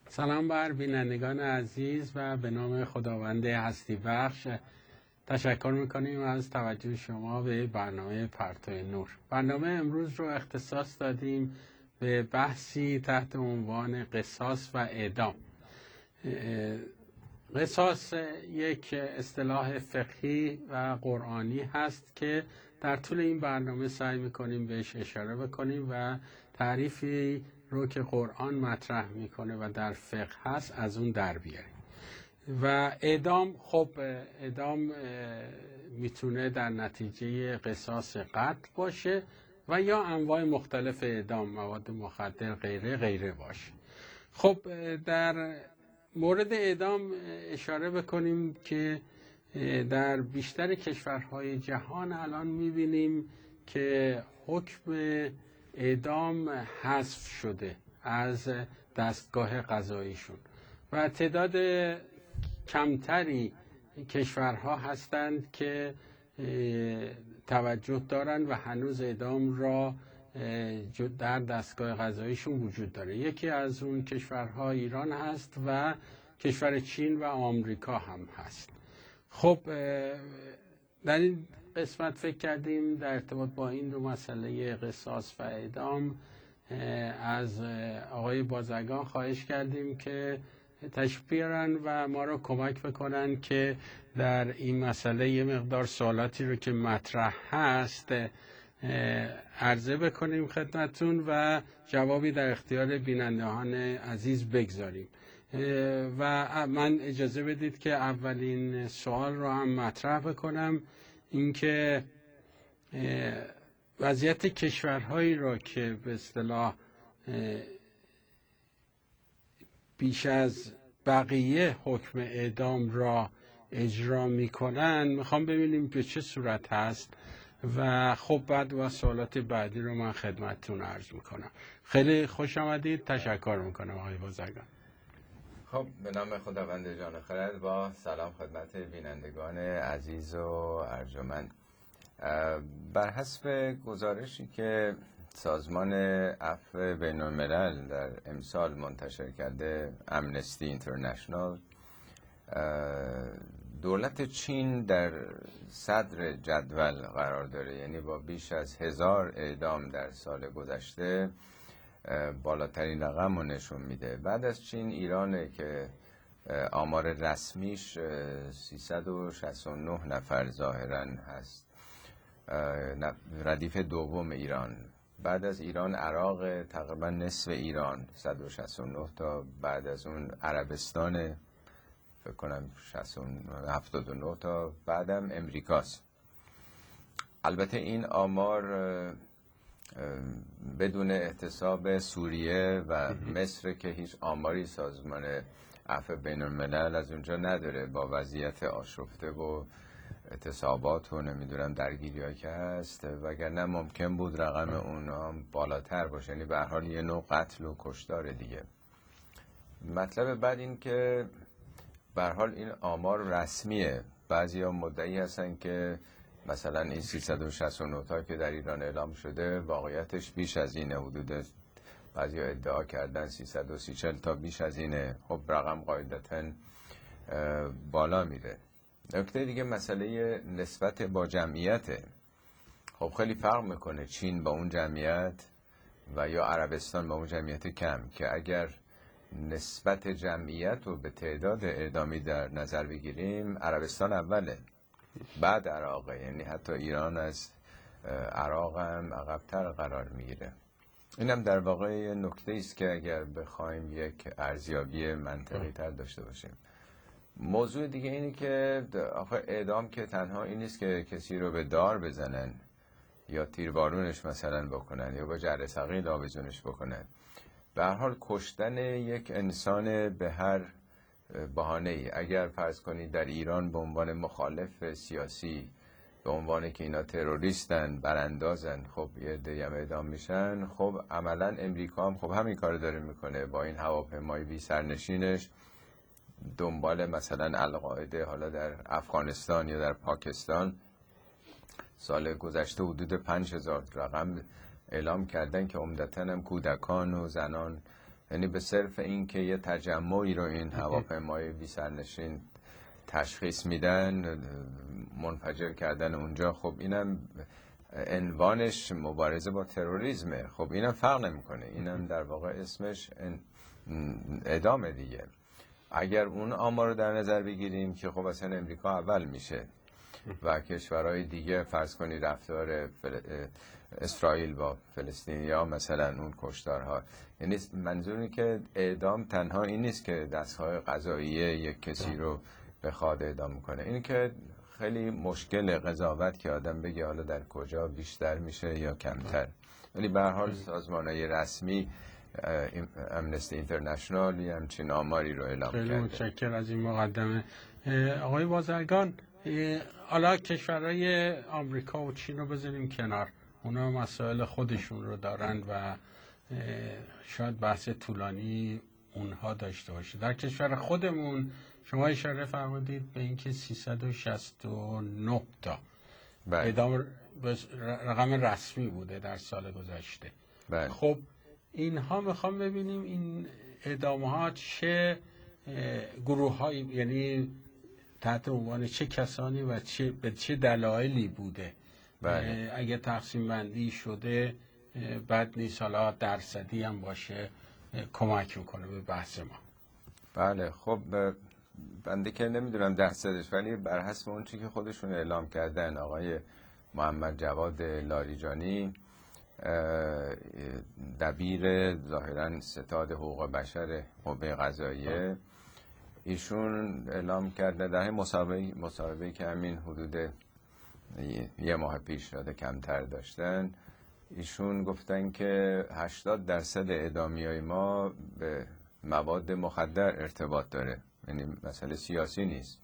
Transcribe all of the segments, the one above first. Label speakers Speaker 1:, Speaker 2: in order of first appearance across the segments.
Speaker 1: سلام بر بینندگان عزیز و به نام خداوند هستی بخش تشکر میکنیم از توجه شما به برنامه پرتو نور. برنامه امروز رو اختصاص دادیم به بحثی تحت عنوان قصاص و اعدام. قصاص یک اصطلاح فقهی و قرآنی هست که در طول این برنامه سعی میکنیم بهش اشاره بکنیم و تعریفی رو که قرآن مطرح میکنه و در فقه هست از اون در بیاریم. و اعدام، خب اعدام میتونه در نتیجه قصاص قتل باشه و یا انواع مختلف اعدام، مواد مخدر غیره باشه. خب در مورد اعدام اشاره بکنیم که در بیشتر کشورهای جهان الان میبینیم که حکم اعدام حذف شده از دستگاه قضاییشون و تعداد کمتری کشورها هستند که توجه دارن و هنوز اعدام را در دستگاه قضاییشون وجود داره. یکی از اون کشورها ایران هست و کشور چین و آمریکا هم هست. خب در این قسمت فکر کردیم در ارتباط با این دو مسئله قصاص و اعدام از آقای بازرگان خواهش کردیم که تشریف بیارن و ما را کمک بکنن که در این مسئله یه مقدار سوالاتی رو که مطرح هست عرضه بکنیم خدمتون و جوابی در اختیار بینندگان عزیز بگذاریم. و من اجازه بدید که اولین سوال رو هم مطرح بکنم، اینکه وضعیت کشورهایی را که به اصطلاح بیش از بقیه حکم اعدام را اجرا میکنن میخوام ببینیم که چه صورت هست و خب بعد و سوالات بعدی رو من خدمتتون عرض میکنم. خیلی خوش آمدید، تشکر میکنم آقای بازرگان.
Speaker 2: خب به نام خداوند جان خرد، با سلام خدمت بینندگان عزیز و ارجمند. بر حسب گزارشی که سازمان عفو بین الملل در امسال منتشر کرده، امنستی اینترنشنال، دولت چین در صدر جدول قرار داره، یعنی با بیش از 1000 اعدام در سال گذشته بالاترین رقم رو نشون میده. بعد از چین ایرانه که آمار رسمیش 369 نفر ظاهرا هست، ردیف دوم ایران. بعد از ایران عراق تقریبا نصف ایران 169 تا، بعد از اون عربستان فکر کنم 79 تا، بعدم امریکاست. البته این آمار بدون احتساب سوریه و مصر که هیچ آماری سازمان عفو بین الملل از اونجا نداره، با وضعیت آشفته و اعتصابات و نمیدونم درگیری که هست، وگرنه ممکن بود رقم اونها بالاتر باشه. یعنی به هر حال یه نوع قتل و کشتار دیگه. مطلب بعد این که به هر حال این آمار رسمیه. بعضیا مدعی هستن که مثلا این 369 تا که در ایران اعلام شده واقعیتش بیش از اینه، حدود بعضیا ادعا کردن 330 تا بیش از اینه. خب رقم قاعدتاً بالا میره. نکته دیگه مسئله نسبت با جمعیته. خب خیلی فرق میکنه چین با اون جمعیت و یا عربستان با اون جمعیت کم، که اگر نسبت جمعیت رو به تعداد اعدامی در نظر بگیریم، عربستان اوله، بعد عراقه. یعنی حتی ایران از عراق هم عقب‌تر قرار میگیره. اینم در واقع نکته است که اگر بخوایم یک ارزیابی منطقی تر داشته باشیم. موضوع دیگه اینه که آخه اعدام که تنها این نیست که کسی رو به دار بزنن یا تیربارونش مثلا بکنن یا با جره ثقیل آویزونش بکنن. به هر حال کشتن یک انسان به هر بهانه‌ای، اگر فرض کنید در ایران به عنوان مخالف سیاسی، به عنوان که اینا تروریستن، براندازن، خب یه عده‌ای هم اعدام میشن، خب عملا امریکا هم خب همین کار داره میکنه با این هواپیمای بی سرنشینش دنبال مثلا القاعده. حالا در افغانستان یا در پاکستان سال گذشته حدود 5000 رقم اعلام کردن که عمدتاً هم کودکان و زنان یعنی به صرف این که یه تجمعی رو این هواپیمای بی سرنشین تشخیص میدن، منفجر کردن اونجا، خب اینم عنوانش مبارزه با تروریسمه. خب اینم فرق نمیکنه، اینم در واقع اسمش اعدام دیگه. اگر اون آمار رو در نظر بگیریم که خب اصلا امریکا اول میشه و کشورهای دیگه فرض کنی رفتار اسرائیل با فلسطینیا مثلا اون کشتارها، یعنی منظور اینه که اعدام تنها این نیست که دستگاه قضاییه یک کسی رو بخواد اعدام کنه. این که خیلی مشکل قضاوت که آدم بگه حالا در کجا بیشتر میشه یا کمتر، ولی به هر حال سازمان‌های رسمی امنستی اینترنشنال یه همچین آماری رو اعلام کرده.
Speaker 1: خیلی متشکرم از این مقدمه. آقای بازرگان، حالا کشورهای آمریکا و چین رو بذاریم کنار، اونا مسائل خودشون رو دارن و شاید بحث طولانی اونها داشته باشه. در کشور خودمون شما اشاره فرمودید به اینکه 369 تا اعدام رقم رسمی بوده در سال گذشته.
Speaker 2: بله.
Speaker 1: خب اینها میخوام ببینیم این اعدام ها چه گروه هایی، یعنی تحت عنوان چه کسانی و به چه دلایلی بوده.
Speaker 2: بله.
Speaker 1: اگه تقسیم بندی شده بد نیست، حالا درصدی هم باشه کمک میکنه به بحث ما.
Speaker 2: بله. خب بنده که نمیدونم درصدش، ولی بر حسب اون چی که خودشون اعلام کردن، آقای محمد جواد لاریجانی دبیر ظاهراً ستاد حقوق بشر قوه قضاییه، ایشون اعلام کرده در مصاحبه‌ای که همین حدود یه ماه پیش شده کمتر داشتن، ایشون گفتن که 80% اعدامیای ما به مواد مخدر ارتباط داره، یعنی مسئله سیاسی نیست.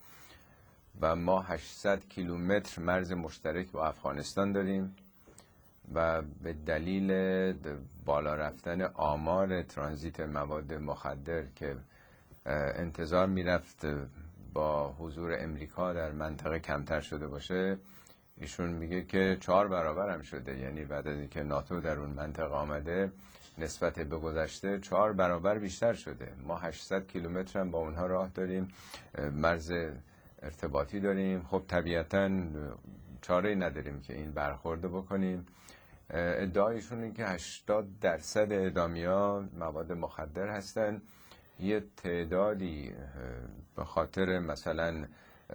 Speaker 2: و ما 800 کیلومتر مرز مشترک با افغانستان داریم و به دلیل بالا رفتن آمار ترانزیت مواد مخدر که انتظار میرفت با حضور امریکا در منطقه کمتر شده باشه، ایشون میگه که 4 برابر هم شده. یعنی بعد از اینکه ناتو در اون منطقه آمده نسبت به گذشته 4 برابر بیشتر شده. ما 800 کیلومتر هم با اونها راه داریم، مرز ارتباطی داریم. خب طبیعتاً چاره‌ای نداریم که این برخورد بکنیم. ادعایشون این که 80% اعدامیا مواد مخدر هستن. یه تعدادی به خاطر مثلا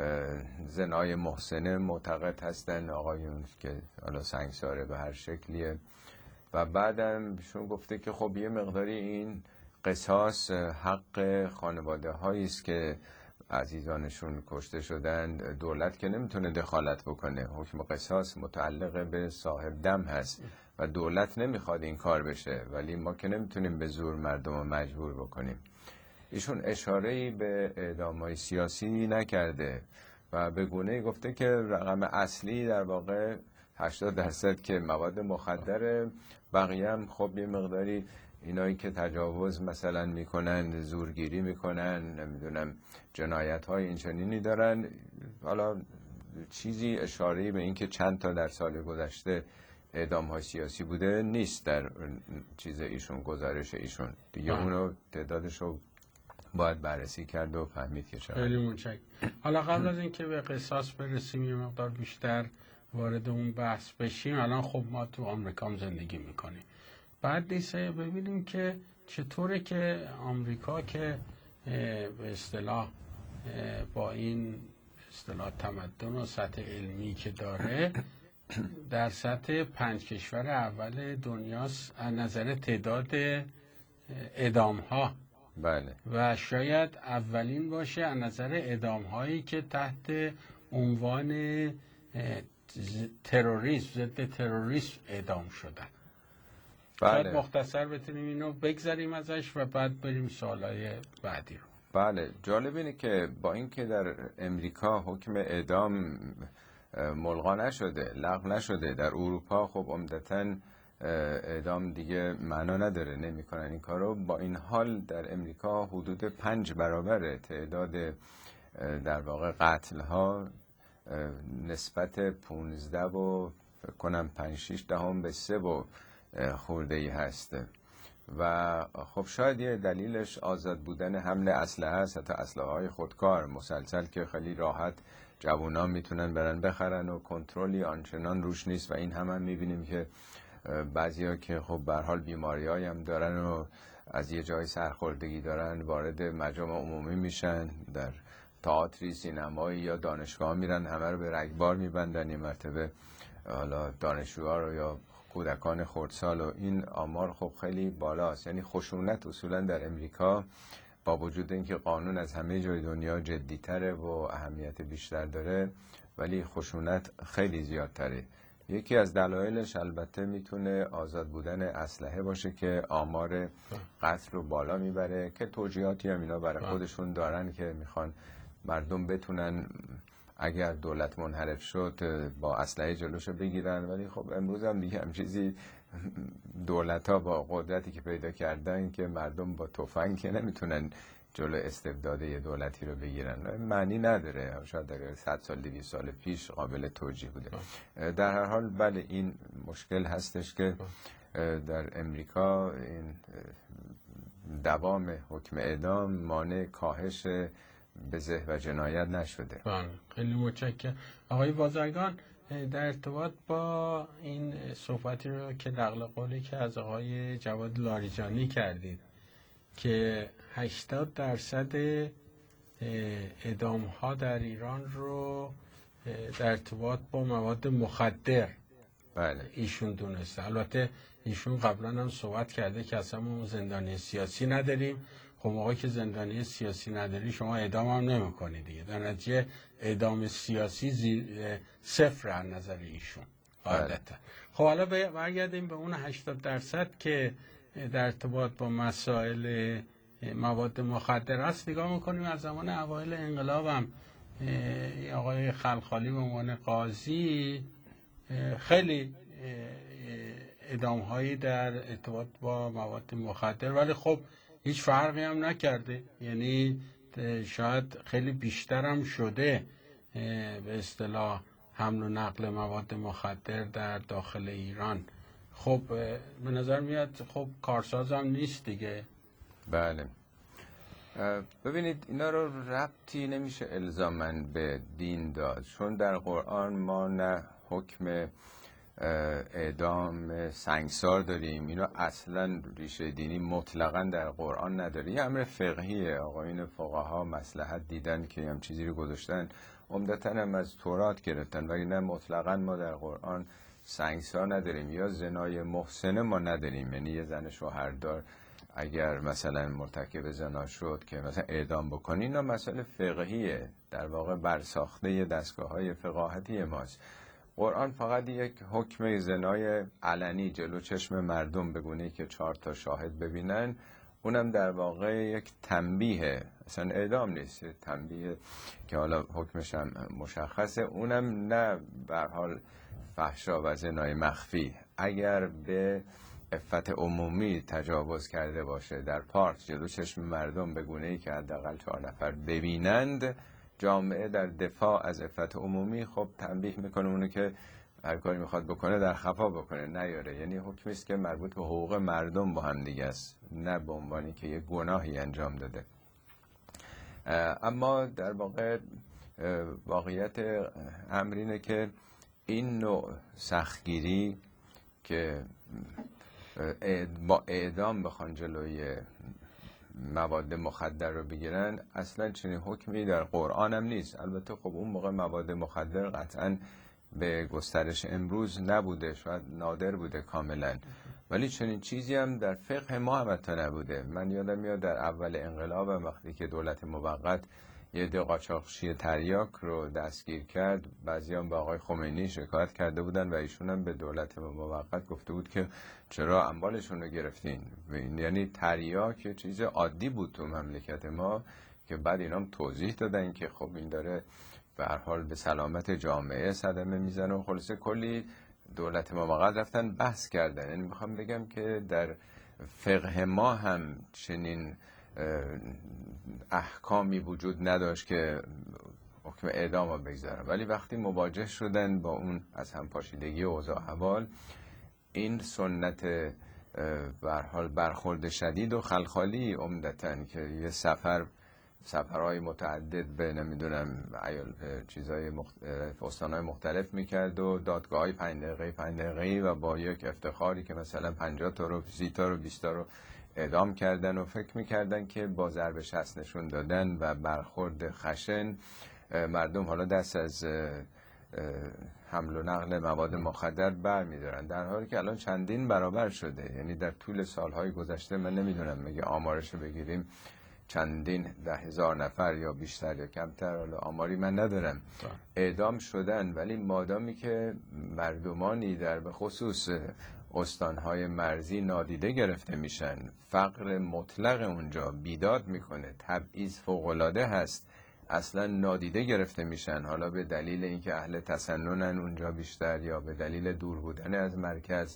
Speaker 2: زنای محسنه معتقد هستن، آقایون که حالا سنگساره به هر شکلیه. و بعدم ایشون گفته که خب یه مقداری این قصاص حق خانواده هایی است که عزیزانشون کشته شدن، دولت که نمیتونه دخالت بکنه. حکم قصاص متعلق به صاحب دم هست و دولت نمیخواد این کار بشه، ولی ما که نمیتونیم به زور مردم رو مجبور بکنیم. ایشون اشاره‌ای به اعدام‌های سیاسی نکرده و به گونه‌ای گفته که رقم اصلی در واقع 80% که مواد مخدره، بقیه هم خب یه مقداری اینایی که تجاوز مثلا میکنن، زورگیری میکنن، نمیدونم جنایت‌های اینچنینی دارن. حالا چیزی اشاره‌ای به این که چند تا در سال گذشته اعدام‌های سیاسی بوده نیست در چیز ایشون، گزارش ایشون دیگه. اونو تعدادشو باید بررسی کرد و فهمید که چقدر.
Speaker 1: خیلی متشکرم. حالا قبل از اینکه به قصاص برسیم یه مقدار بیشتر وارد اون بحث بشیم، الان خب ما تو آمریکا هم زندگی میکنیم، بعد نیست ببینیم که چطوره که آمریکا که به اصطلاح با این اصطلاح تمدن و سطح علمی که داره در سطح 5 کشور اول دنیاست از نظر تعداد اعدام ها.
Speaker 2: بله.
Speaker 1: و شاید اولین باشه از نظر اعدام هایی که تحت عنوان تروریسم، ضد تروریسم اعدام شدن.
Speaker 2: بله.
Speaker 1: شاید مختصر بتونیم اینو بگذاریم ازش و بعد بریم سوالای بعدی رو.
Speaker 2: بله. جالب اینه که با اینکه در امریکا حکم اعدام ملغا نشده، لغو نشده، در اروپا خب عمدتاً اعدام دیگه معنا نداره، نمی‌کنن این کارو. با این حال در امریکا حدود 5 برابر تعداد در واقع قتل ها نسبت 15 و فکر کنم 5-6 دهم به 3 و خورده ای هست و خب شاید یه دلیلش آزاد بودن حمل اسلحه است، حتی اسلحه‌های خودکار مسلسل که خیلی راحت جوانان میتونن برن بخرن و کنترلی آنچنان روش نیست. و این هم میبینیم که بعضیا که خب به هر حال بیماریایی هم دارن و از یه جای سرخوردگی دارن وارد مجامع عمومی میشن، در تئاتری، سینمایی یا دانشگاه میرن، همه رو به رگبار میبندن، این مرتبه حالا دانشجوها رو یا کودکان خردسال، و این آمار خب خیلی بالاست. یعنی خشونت اصولا در امریکا با وجود اینکه قانون از همه جای دنیا جدی‌تره و اهمیت بیشتر داره، ولی خشونت خیلی زیادتره. یکی از دلایلش البته میتونه آزاد بودن اسلحه باشه که آمار قتل رو بالا میبره، که توجیهاتی هم اینا برای خودشون دارن که میخوان مردم بتونن اگر دولت منحرف شد با اسلحه جلوشو بگیرن. ولی خب امروز هم دیگه هم چیزی دولت‌ها با قدرتی که پیدا کردن که مردم با تفنگ که نمیتونن جلو استبداد یه دولتی رو بگیرن، معنی نداره. شاید در 100 سال 200 سال پیش قابل توجیه بوده. در هر حال بله این مشکل هستش که در امریکا این دوام حکم اعدام مانع کاهش بزه و جنایت نشده.
Speaker 1: خیلی متشکرم آقای بازرگان. در ارتباط با این صحبتی رو که نقل قولی که از آقای جواد لاریجانی کردید که 80% اعدام ها در ایران رو در ارتباط با مواد مخدر
Speaker 2: بله
Speaker 1: ایشون دونسته. البته ایشون قبلا هم صحبت کرده که اصلا ما زندانی سیاسی نداریم. خب آقای که زندانی سیاسی نداری شما اعدام هم نمی کنی دیگه، در نتیجه اعدام سیاسی صفر از نظر ایشون عادتا. خب حالا برگردیم به اون 80% که در ارتباط با مسائل مواد مخدر است. نگاه میکنیم از زمان اوایل انقلاب هم آقای خلخالی به عنوان قاضی خیلی اعدام هایی در ارتباط با مواد مخدر، ولی خب هیچ فرقی هم نکرده. یعنی شاید خیلی بیشتر هم شده به اصطلاح حمل و نقل مواد مخدر در داخل ایران. خب به نظر میاد خب کارساز هم نیست دیگه.
Speaker 2: بله ببینید اینا رو ربطی نمیشه الزاماً به دین داد، چون در قرآن ما نه حکم اعدام سنگسار داریم، اینا اصلا ریشه دینی مطلقاً در قرآن نداره. یه امر فقهیه، آقایون فقها مصلحت دیدن که هم چیزی رو گذاشتن، عمدتاً هم از تورات گرفتن، ولی نه مطلقاً ما در قرآن سنگسار نداریم یا زنای محسنه ما نداریم. یعنی یه زن شوهردار اگر مثلا مرتکب زنا شد که مثلا اعدام بکنی، اینا مسئله فقهیه، در واقع برساخته دستگاه‌های فقاهتی ماست. قرآن فقط یک حکم زنای علنی جلو چشم مردم به گونه‌ای که 4 تا شاهد ببینن، اونم در واقع یک تنبیه، اصلا اعدام نیست، تنبیه که حالا حکمش هم مشخصه، اونم نه به هر حال فحشا و زنای مخفی. اگر به عفت عمومی تجاوز کرده باشه در پارک جلو چشم مردم به گونه‌ای که حداقل 4 نفر ببینند، جامعه در دفاع از عفت عمومی خب تنبیه میکنه اونو که هر کاری میخواد بکنه در خفا بکنه، نیاره. یعنی حکمی است که مربوط به حقوق مردم با هم دیگه است، نه به عنوانی که یه گناهی انجام داده. اما در واقع واقعیت امر اینه که این نوع سختگیری که با اعدام بخوان جلوی مواد مخدر رو بگیرن، اصلا چنین حکمی در قرآن هم نیست. البته خب اون موقع مواد مخدر قطعا به گسترش امروز نبوده، شاید نادر بوده کاملا، ولی چنین چیزی هم در فقه ما هم حتی نبوده. من یادم میاد در اول انقلاب وقتی که دولت موقت یه عده قاچاقچی تریاک رو دستگیر کرد، بعضیان به آقای خمینی شکایت کرده بودن و ایشون هم به دولت موقت گفته بود که چرا اموالشون رو گرفتین. یعنی تریاک یه چیز عادی بود تو مملکت ما، که بعد اینا هم توضیح دادن که خب این داره به هر حال به سلامت جامعه صدمه میزنه و خلاصه کلی دولت موقت رفتن بحث کردن. یعنی میخوام بگم که در فقه ما هم چنین احکامی وجود نداشت که حکم اعدام رو بگذارن، ولی وقتی مواجه شدن با اون از هم پاشیدگی اوضاع احوال، این سنت به هر حال برخورد شدید و خلخالی عمدتاً که یه سفرهای متعدد به نمیدونم چیزای استانهای مختلف میکرد و دادگاه‌های 5 دقیقه‌ای و با یک افتخاری که مثلا 50 تا رو 30 تا رو 20 تا رو اعدام کردن و فکر میکردن که با ضرب شست نشون دادن و برخورد خشن مردم حالا دست از حمل و نقل مواد مخدر بر میدارن، در حالی که الان چندین برابر شده. یعنی در طول سالهای گذشته من نمیدونم مگه آمارش رو بگیریم چندین 10,000 نفر یا بیشتر یا کمتر، حالا آماری من ندارم، اعدام شدن. ولی مادامی که مردمانی در به خصوص استانهای مرزی نادیده گرفته میشن، فقر مطلق اونجا بیداد میکنه، تبعیض فوق‌العاده هست، اصلا نادیده گرفته میشن، حالا به دلیل اینکه اهل تسننن اونجا بیشتر یا به دلیل دور بودن از مرکز،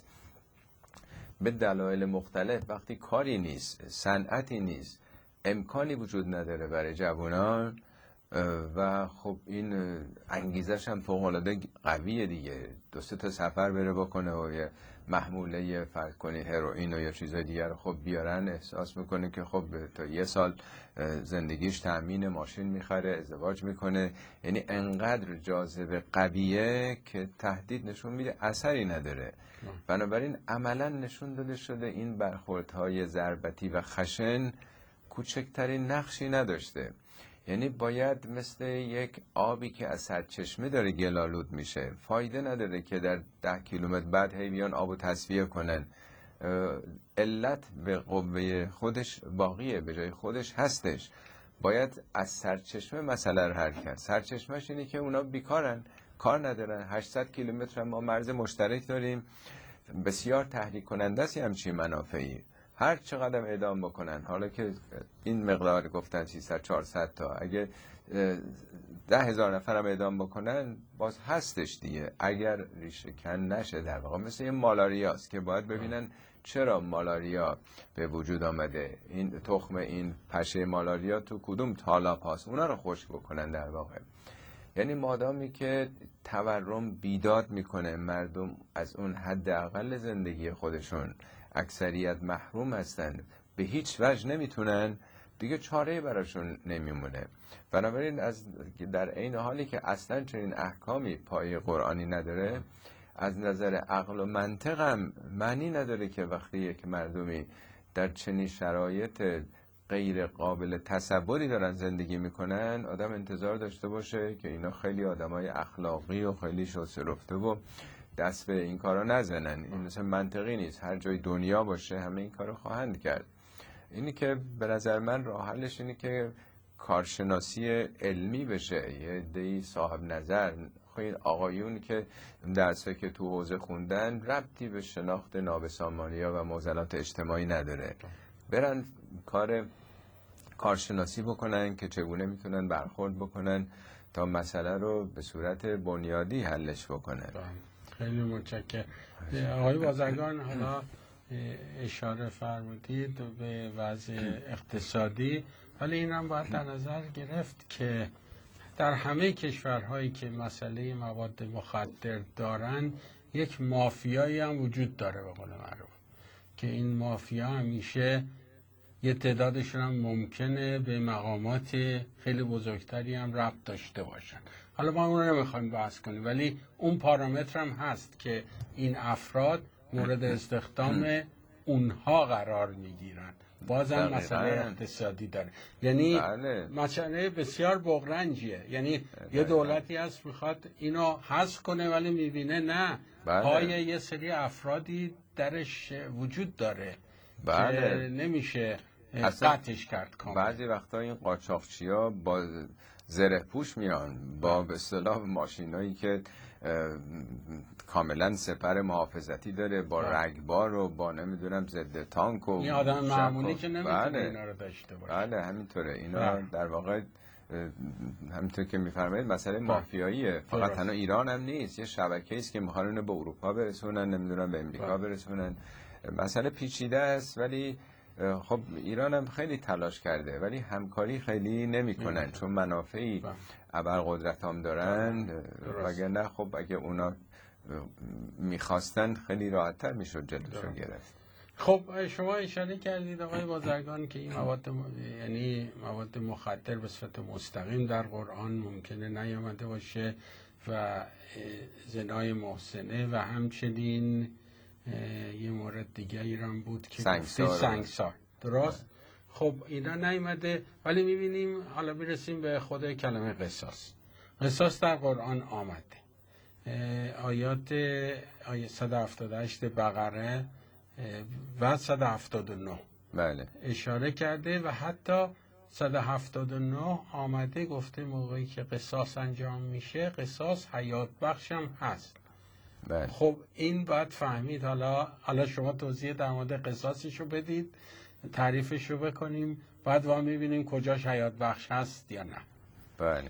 Speaker 2: به دلایل مختلف. وقتی کاری نیست، صنعتی نیست، امکانی وجود نداره برای جوانان و خب این انگیزش هم فوق‌العاده قویه دیگه، 2-3 تا سفر بره بکنه و یه محموله فرض کنی هروئین و یا چیزای دیگر رو خب بیارن، احساس میکنه که خب تا 1 سال زندگیش تأمین، ماشین میخره، ازدواج میکنه. یعنی انقدر جاذبه قویه که تهدید نشون میده اثری نداره. بنابراین عملا نشون داده شده این برخوردهای ضربتی و خشن کوچکترین نقشی نداشته. یعنی باید مثل یک آبی که از سرچشمه داره گلالود میشه، فایده نداره که در 10 کیلومتر بعد هی بیان آبو تصفیه کنن. علت به قوه خودش باقیه، به جای خودش هستش. باید از سرچشمه مسئله رو حل کرد. سرچشمهش اینه که اونا بیکارن، کار ندارن. 800 کیلومتر ما مرز مشترک داریم، بسیار تحریک کننده است همچین منافعی. هر چقدر اعدام بکنن، حالا که این مقدار گفتن 300-400 تا، اگه 10,000 نفر هم اعدام بکنن باز هستش دیگه، اگر ریشه کن نشه. در واقع مثل این مالاریاست که باید ببینن چرا مالاریا به وجود آمده، این تخم این پشه مالاریا تو کدوم تالاب هست، اونا رو خشک بکنن در واقع. یعنی مادامی که تورم بیداد میکنه، مردم از اون حداقل زندگی خودشون اکثریت محروم هستن، به هیچ وجه نمیتونن دیگه، چاره براشون نمیمونه. بنابراین در عین حالی که اصلا چنین احکامی پای قرآنی نداره، از نظر عقل و منطق هم معنی نداره که وقتی یک مردمی در چنین شرایط غیر قابل تصوری دارن زندگی میکنن، آدم انتظار داشته باشه که اینا خیلی آدمای اخلاقی و خیلی شسته رفته و دست به این کارا نزنن. این مثلا منطقی نیست. هر جای دنیا باشه همه این کارو خواهند کرد. اینی که به نظر من راه حلش اینه که کارشناسی علمی بشه، یه عده‌ای صاحب نظر، خیلی آقایون که درسایی که تو حوزه خوندن ربطی به شناخت نابسامانی‌ها و معضلات اجتماعی نداره، برن کارشناسی بکنن که چگونه میتونن برخورد بکنن تا مسئله رو به صورت بنیادی حلش بکنن.
Speaker 1: خیلی متشکرم. آقای بازرگان، حالا اشاره فرمودید به وضع اقتصادی، ولی این هم باید در نظر گرفت که در همه کشورهایی که مسئله مواد مخدر دارن یک مافیایی هم وجود داره به قول معروف، که این مافیا همیشه یه تعدادشون هم ممکنه به مقامات خیلی بزرگتری هم ربط داشته باشن. حالا ما اون رو نمیخوایم بحث کنیم، ولی اون پارامتر هم هست که این افراد مورد استخدام اونها قرار میگیرن. بازم مسئله اقتصادی داره. یعنی مسئله بسیار بغرنجیه. یعنی یه دولتی هست میخواد اینو حذف کنه، ولی میبینه نه، پای یه سری افرادی درش وجود داره که نمیشه قطعش کرد کامل.
Speaker 2: بعضی وقتا این قاچاقچی‌ها با زره پوش میان، با به اصطلاح ماشینایی که کاملا سپر محافظتی داره، با رگبار و با نمیدونم ضد تانک و
Speaker 1: این آدم معمولی که نمیتونه اینا رو داشته باشه.
Speaker 2: بله همینطوره. اینا در واقع همینطور که میفرمایید مسئله مافیاییه. فقط تنها ایران هم نیست، یه شبکه‌ای است که میخوان اینو به اروپا برسونن، نمیدونم به امریکا برسونن. مسئله پیچیده است، ولی خب ایران هم خیلی تلاش کرده ولی همکاری خیلی نمیکنن، چون منافعی ابرقدرت هم دارن. وگرنه خب اگه اونا میخواستن خیلی راحت‌تر میشد جلوشو گرفت.
Speaker 1: خب شما اشاره کردید آقای بازرگان که این یعنی مواد مخدر به صورت مستقیم در قرآن ممکنه نیامده باشه و زنای محسنه و همچنین یه مورد دیگه ایران بود که سنگسار. درست؟ خب اینا نیامده، ولی میبینیم حالا میرسیم به خود کلمه قصاص در قرآن آمده. آیات 178 بقره و 179
Speaker 2: بله
Speaker 1: اشاره کرده و حتی 179 آمده گفته موقعی که قصاص انجام میشه قصاص حیات بخش هم هست.
Speaker 2: بله.
Speaker 1: خب این باید فهمید. حالا شما توضیح در مورد قصاصشو بدید، تعریفشو بکنیم، بعد ما میبینیم کجاش حیات بخش هست یا نه.
Speaker 2: بله.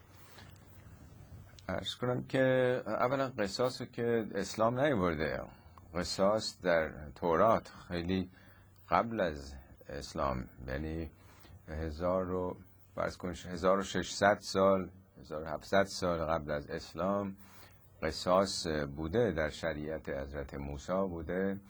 Speaker 2: عرض کنم که اولا قصاصو که اسلام نیاورده. قصاص در تورات خیلی قبل از اسلام، یعنی 1600 سال 1700 سال قبل از اسلام قصاص بوده، در شریعت حضرت موسی بوده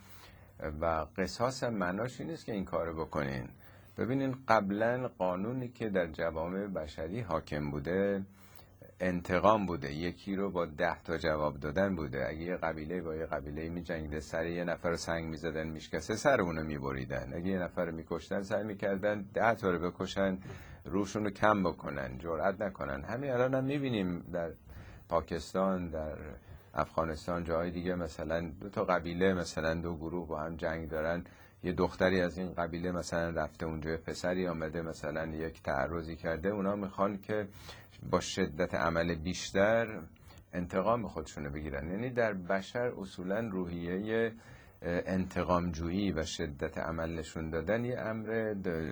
Speaker 2: و قصاص هم معناش این نیست که این کارو بکنین. ببینین قبلا قانونی که در جوامع بشری حاکم بوده انتقام بوده، یکی رو با 10 تا جواب دادن بوده. اگه یه قبیله با یه قبیله می جنگیده، سر یه نفر رو سنگ می زدن میشکسته، سر اونو می بریدن. اگه یه نفر رو می کشتن سعی می کردن 10 تا رو بکشن، روشون رو کم بکنن، جرئت نکنن. همین الان هم می بینیم در پاکستان، در افغانستان، جای دیگه مثلا 2 تا قبیله، مثلا 2 گروه با هم جنگ دارن، یه دختری از این قبیله مثلا رفته اونجا، پسری آمده مثلا یک تعرضی کرده، اونا میخوان که با شدت عمل بیشتر انتقام خودشونو بگیرن. یعنی در بشر اصولا روحیه انتقام جویی و شدت عمل نشون دادن یه امر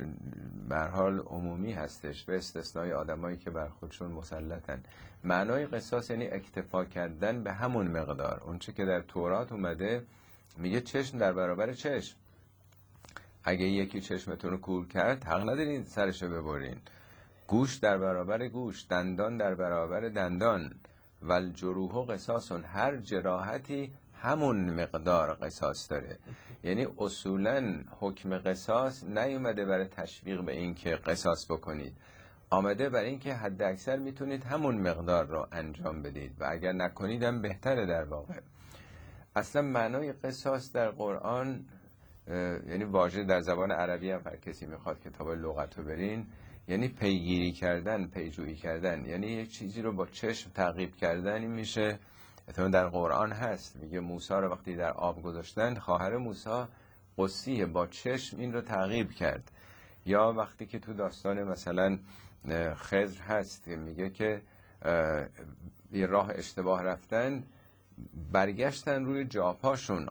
Speaker 2: به هر حال عمومی هستش، به استثنای آدمایی که بر خودشون مسلطن. معنای قصاص یعنی اکتفا کردن به همون مقدار. اونچه که در تورات اومده میگه چشم در برابر چشم. اگه یکی چشمتون رو کور کرد حق ندارین سرشو ببرین. گوش در برابر گوش، دندان در برابر دندان. والجروح قصاصون، هر جراحتی همون مقدار قصاص داره. یعنی اصولا حکم قصاص نیومده برای تشویق به این که قصاص بکنید، آمده برای این که حد اکثر میتونید همون مقدار رو انجام بدید و اگر نکنید هم بهتره. در واقع اصلا معنای قصاص در قرآن، یعنی واژه در زبان عربی هم هر کسی میخواد کتاب لغت رو برین، یعنی پیگیری کردن، پیجویی کردن، یعنی یک چیزی رو با چشم تعقیب کردن. این میشه اتفاقا در قرآن هست، میگه موسی رو وقتی در آب گذاشتن، خواهر موسی قصیه با چشم این رو تعقیب کرد. یا وقتی که تو داستان مثلا خضر هست میگه که یه راه اشتباه رفتن، برگشتن روی جاپاشون،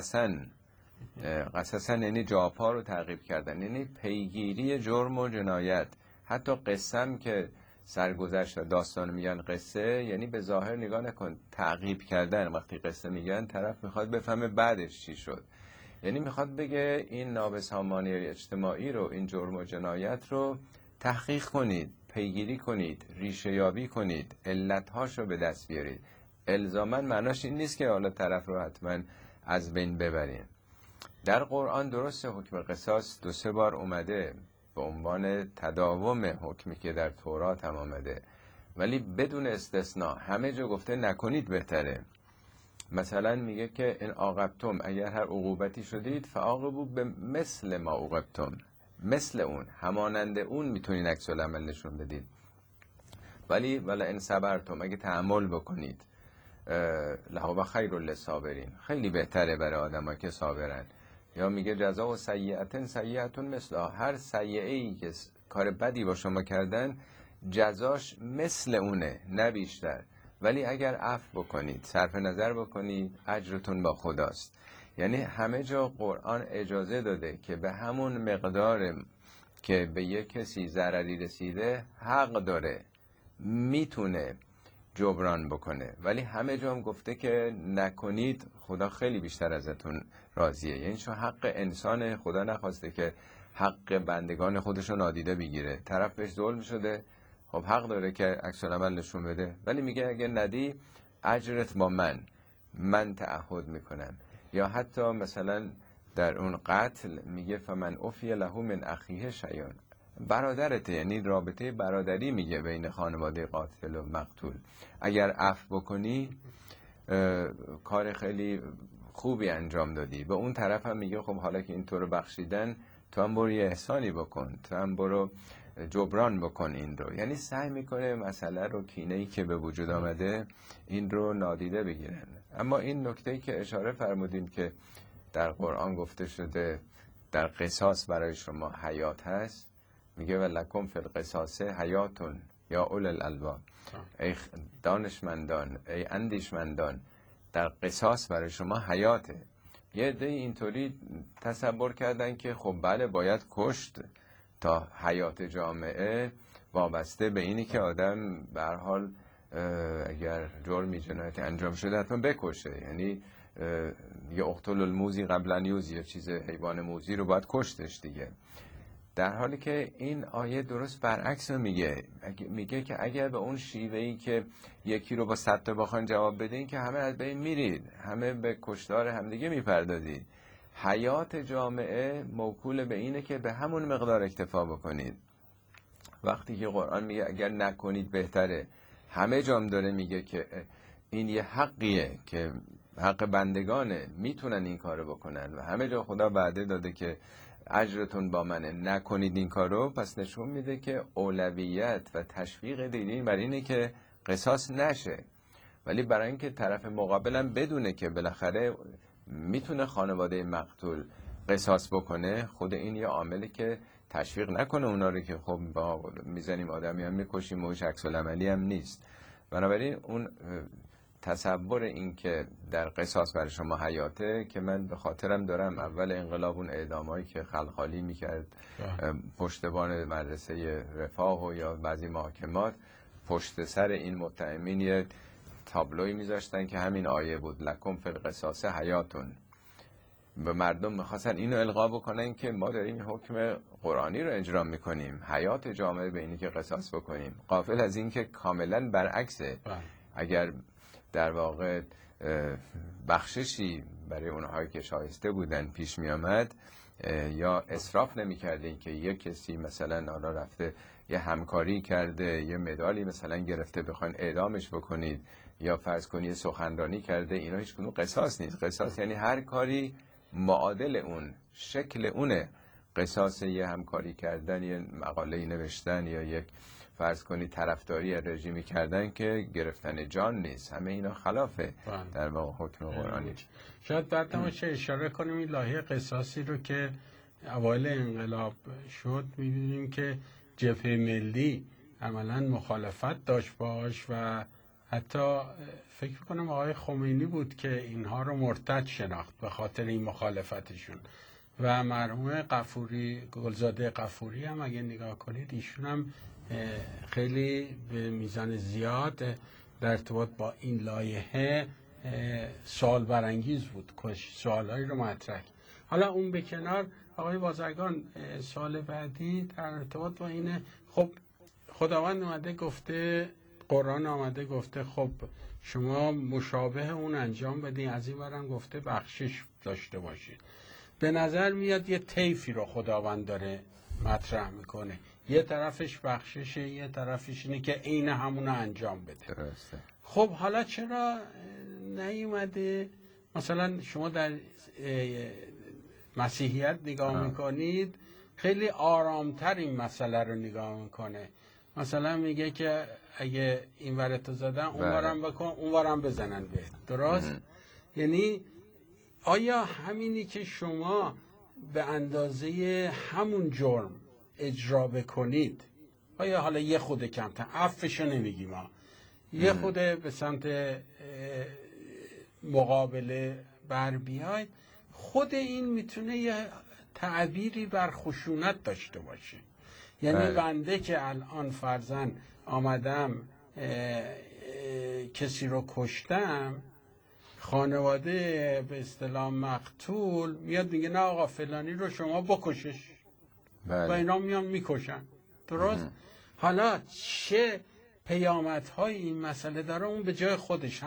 Speaker 2: قصصن یعنی جاپا رو تعقیب کردن، یعنی پیگیری جرم و جنایت. حتی قسم که سرگذشت و داستان میگن قصه، یعنی به ظاهر نگاه نکن، تعقیب کردن. وقتی قصه میگن طرف میخواد بفهمه بعدش چی شد، یعنی میخواد بگه این نابسامانی اجتماعی رو، این جرم و جنایت رو تحقیق کنید، پیگیری کنید، ریشه یابی کنید، علتهاش رو به دست بیارید. الزاماً معناش این نیست که حالا طرف رو حتما از بین ببرین. در قرآن درست حکم قصاص 2-3 بار اومده به عنوان تداوم حکمی که در تورات هم آمده، ولی بدون استثناء همه جا گفته نکنید بهتره. مثلا میگه که ان عاقبتم، اگر هر عقوبتی شدید، فعاقبوا به مثل ما عوقبتم، مثل اون، همانند اون میتونید عکس العمل نشون بدید. ولی ولا ان صبرتم، اگه تحمل بکنید، لهو خیر للصابرین، خیلی بهتره برای آدمایی که صابرن. یا میگه جزاء و سیئه سیئه مثلها، هر سیئه‌ای که کار بدی با شما کردن جزاش مثل اونه، نه بیشتر. ولی اگر عفو بکنید، صرف نظر بکنید، اجرتون با خداست. یعنی همه جا قرآن اجازه داده که به همون مقدار که به یک کسی ضرری رسیده حق داره، میتونه جبران بکنه. ولی همه جا هم گفته که نکنید، خدا خیلی بیشتر ازتون راضیه. یعنی چون حق انسان، خدا نخواسته که حق بندگان خودشو نادیده بگیره. طرف بهش ظلم شده، خب حق داره که عکس العمل نشون بده، ولی میگه اگه ندی اجرت با من تعهد میکنم. یا حتی مثلا در اون قتل میگه فمن عفی له من اخیه شیء، برادرته، یعنی رابطه برادری میگه بین خانواده قاتل و مقتول. اگر عفو بکنی کار خیلی خوبی انجام دادی. به اون طرف هم میگه خب حالا که اینطور بخشیدن، تو هم برو یه احسانی بکن، تو هم برو جبران بکن این رو. یعنی سعی میکنه مسئله رو، کینه‌ای که به وجود آمده این رو نادیده بگیرن. اما این نکته‌ای که اشاره فرمودین که در قرآن گفته شده در قصاص برای شما حیات هست، میگه ولکم فی القصاص حیاتون یا اول الالباب، ای دانشمندان، ای اندیشمندان، در قصاص برای شما حیاته. یه عده اینطوری تصور کردن که خب بله باید کشت تا حیات جامعه وابسته به اینی که آدم به هر حال اگر جرمی جنایتی انجام شده حتما بکشه، یعنی یه اقتل الموزی قبل ان یوزی، یا چیز حیوان موزی رو باید کشتش دیگه. در حالی که این آیه درست برعکس رو میگه که اگر به اون شیوهی که یکی رو با 100 تا بخواین جواب بدین که همه از بین میرید، همه به کشتار همدیگه میپردازید. حیات جامعه موکول به اینه که به همون مقدار اکتفا بکنید. وقتی که قرآن میگه اگر نکنید بهتره، همه جام داره میگه که این یه حقیه که حق بندگانه، میتونن این کارو بکنن و همه جا خدا وعده داده که اجرتون با منه، نکنید این کارو. پس نشون میده که اولویت و تشویق دینی بر اینه که قصاص نشه، ولی برای اینکه طرف مقابلم بدونه که بالاخره میتونه خانواده مقتول قصاص بکنه، خود این یه عاملی که تشویق نکنه اونا رو که خب با میزنیم آدمی هم میکشیم و هیچ عکس العملی هم نیست. بنابراین اون تصور این که در قصاص برای شما حیاته که من به خاطرم دارم اول انقلاب اون اعدامایی که خلخالی میکرد پشتبان مدرسه رفاه و یا بعضی محاکمات، پشت سر این متهمین یه تابلوی میذاشتن که همین آیه بود لکم فی القصاص حیاتون. به مردم میخواستن اینو القا بکنن که ما داریم حکم قرآنی رو اجرا میکنیم، حیات جامعه به اینی که قصاص بکنیم، غافل از این که کاملا برعکسه. اگر در واقع بخششی برای اونهایی که شایسته بودن پیش می آمد، یا اسراف نمی کردین که یک کسی مثلا حالا رفته یه همکاری کرده، یه مدالی مثلا گرفته بخواین اعدامش بکنید، یا فرض کنید سخنرانی کرده، اینا هیچ کنون قصاص نیست. قصاص یعنی هر کاری معادل اون، شکل اونه. قصاص یه همکاری کردن، یه مقاله نوشتن، یا یک فرض کنید طرفداری رژیمی کردن که گرفتن جان نیست. همه اینا خلافه در واقع حکم قرآنی.
Speaker 1: شاید بعد ما چه اشاره کنیم این لایحه قصاصی رو که اوایل انقلاب شد، می‌بینیم که جبهه ملی عملاً مخالفت داشت باش و حتی فکر کنم آقای خمینی بود که اینها رو مرتد شناخت به خاطر این مخالفتشون. و مرحوم غفوری، گلزاده غفوری هم اگه نگاه کنید، ایشون هم خیلی به میزان زیاد در ارتباط با این لایحه سوال برانگیز بود، سوالایی رو مطرح. حالا اون به کنار، آقای بازرگان سوال بعدی در ارتباط با اینه، خب خداوند اومده گفته، قرآن آمده گفته خب شما مشابه اون انجام بدین، از این ورم گفته بخشش داشته باشید. به نظر میاد یه طیفی رو خداوند داره مطرح میکنه، یه طرفش بخششه، یه طرفش اینه که عین همون انجام بده.
Speaker 2: درسته.
Speaker 1: خب حالا چرا نیومده مثلا شما در مسیحیت نگاه میکنید، خیلی آرامتر این مسئله رو نگاه میکنه، مثلا میگه که اگه این ورتو زدن اون ورم بکن، اون ورم بزنن به درست. یعنی آیا همینی که شما به اندازه همون جرم اجرا بکنید، آیا حالا یه خود کمتر، عفوشو نمیگیم ما، یه خود به سمت مقابله بر بیاید، خود این میتونه یه تعبیری بر خشونت داشته باشه. یعنی بنده که الان فرضاً آمدم کسی رو کشتم، خانواده به اصطلاح مقتول میاد میگه نه آقا فلانی رو شما بکشش، و اینا میان میکشن، درست؟ حالا چه پیامدهای این مسئله داره، اون به جای خودش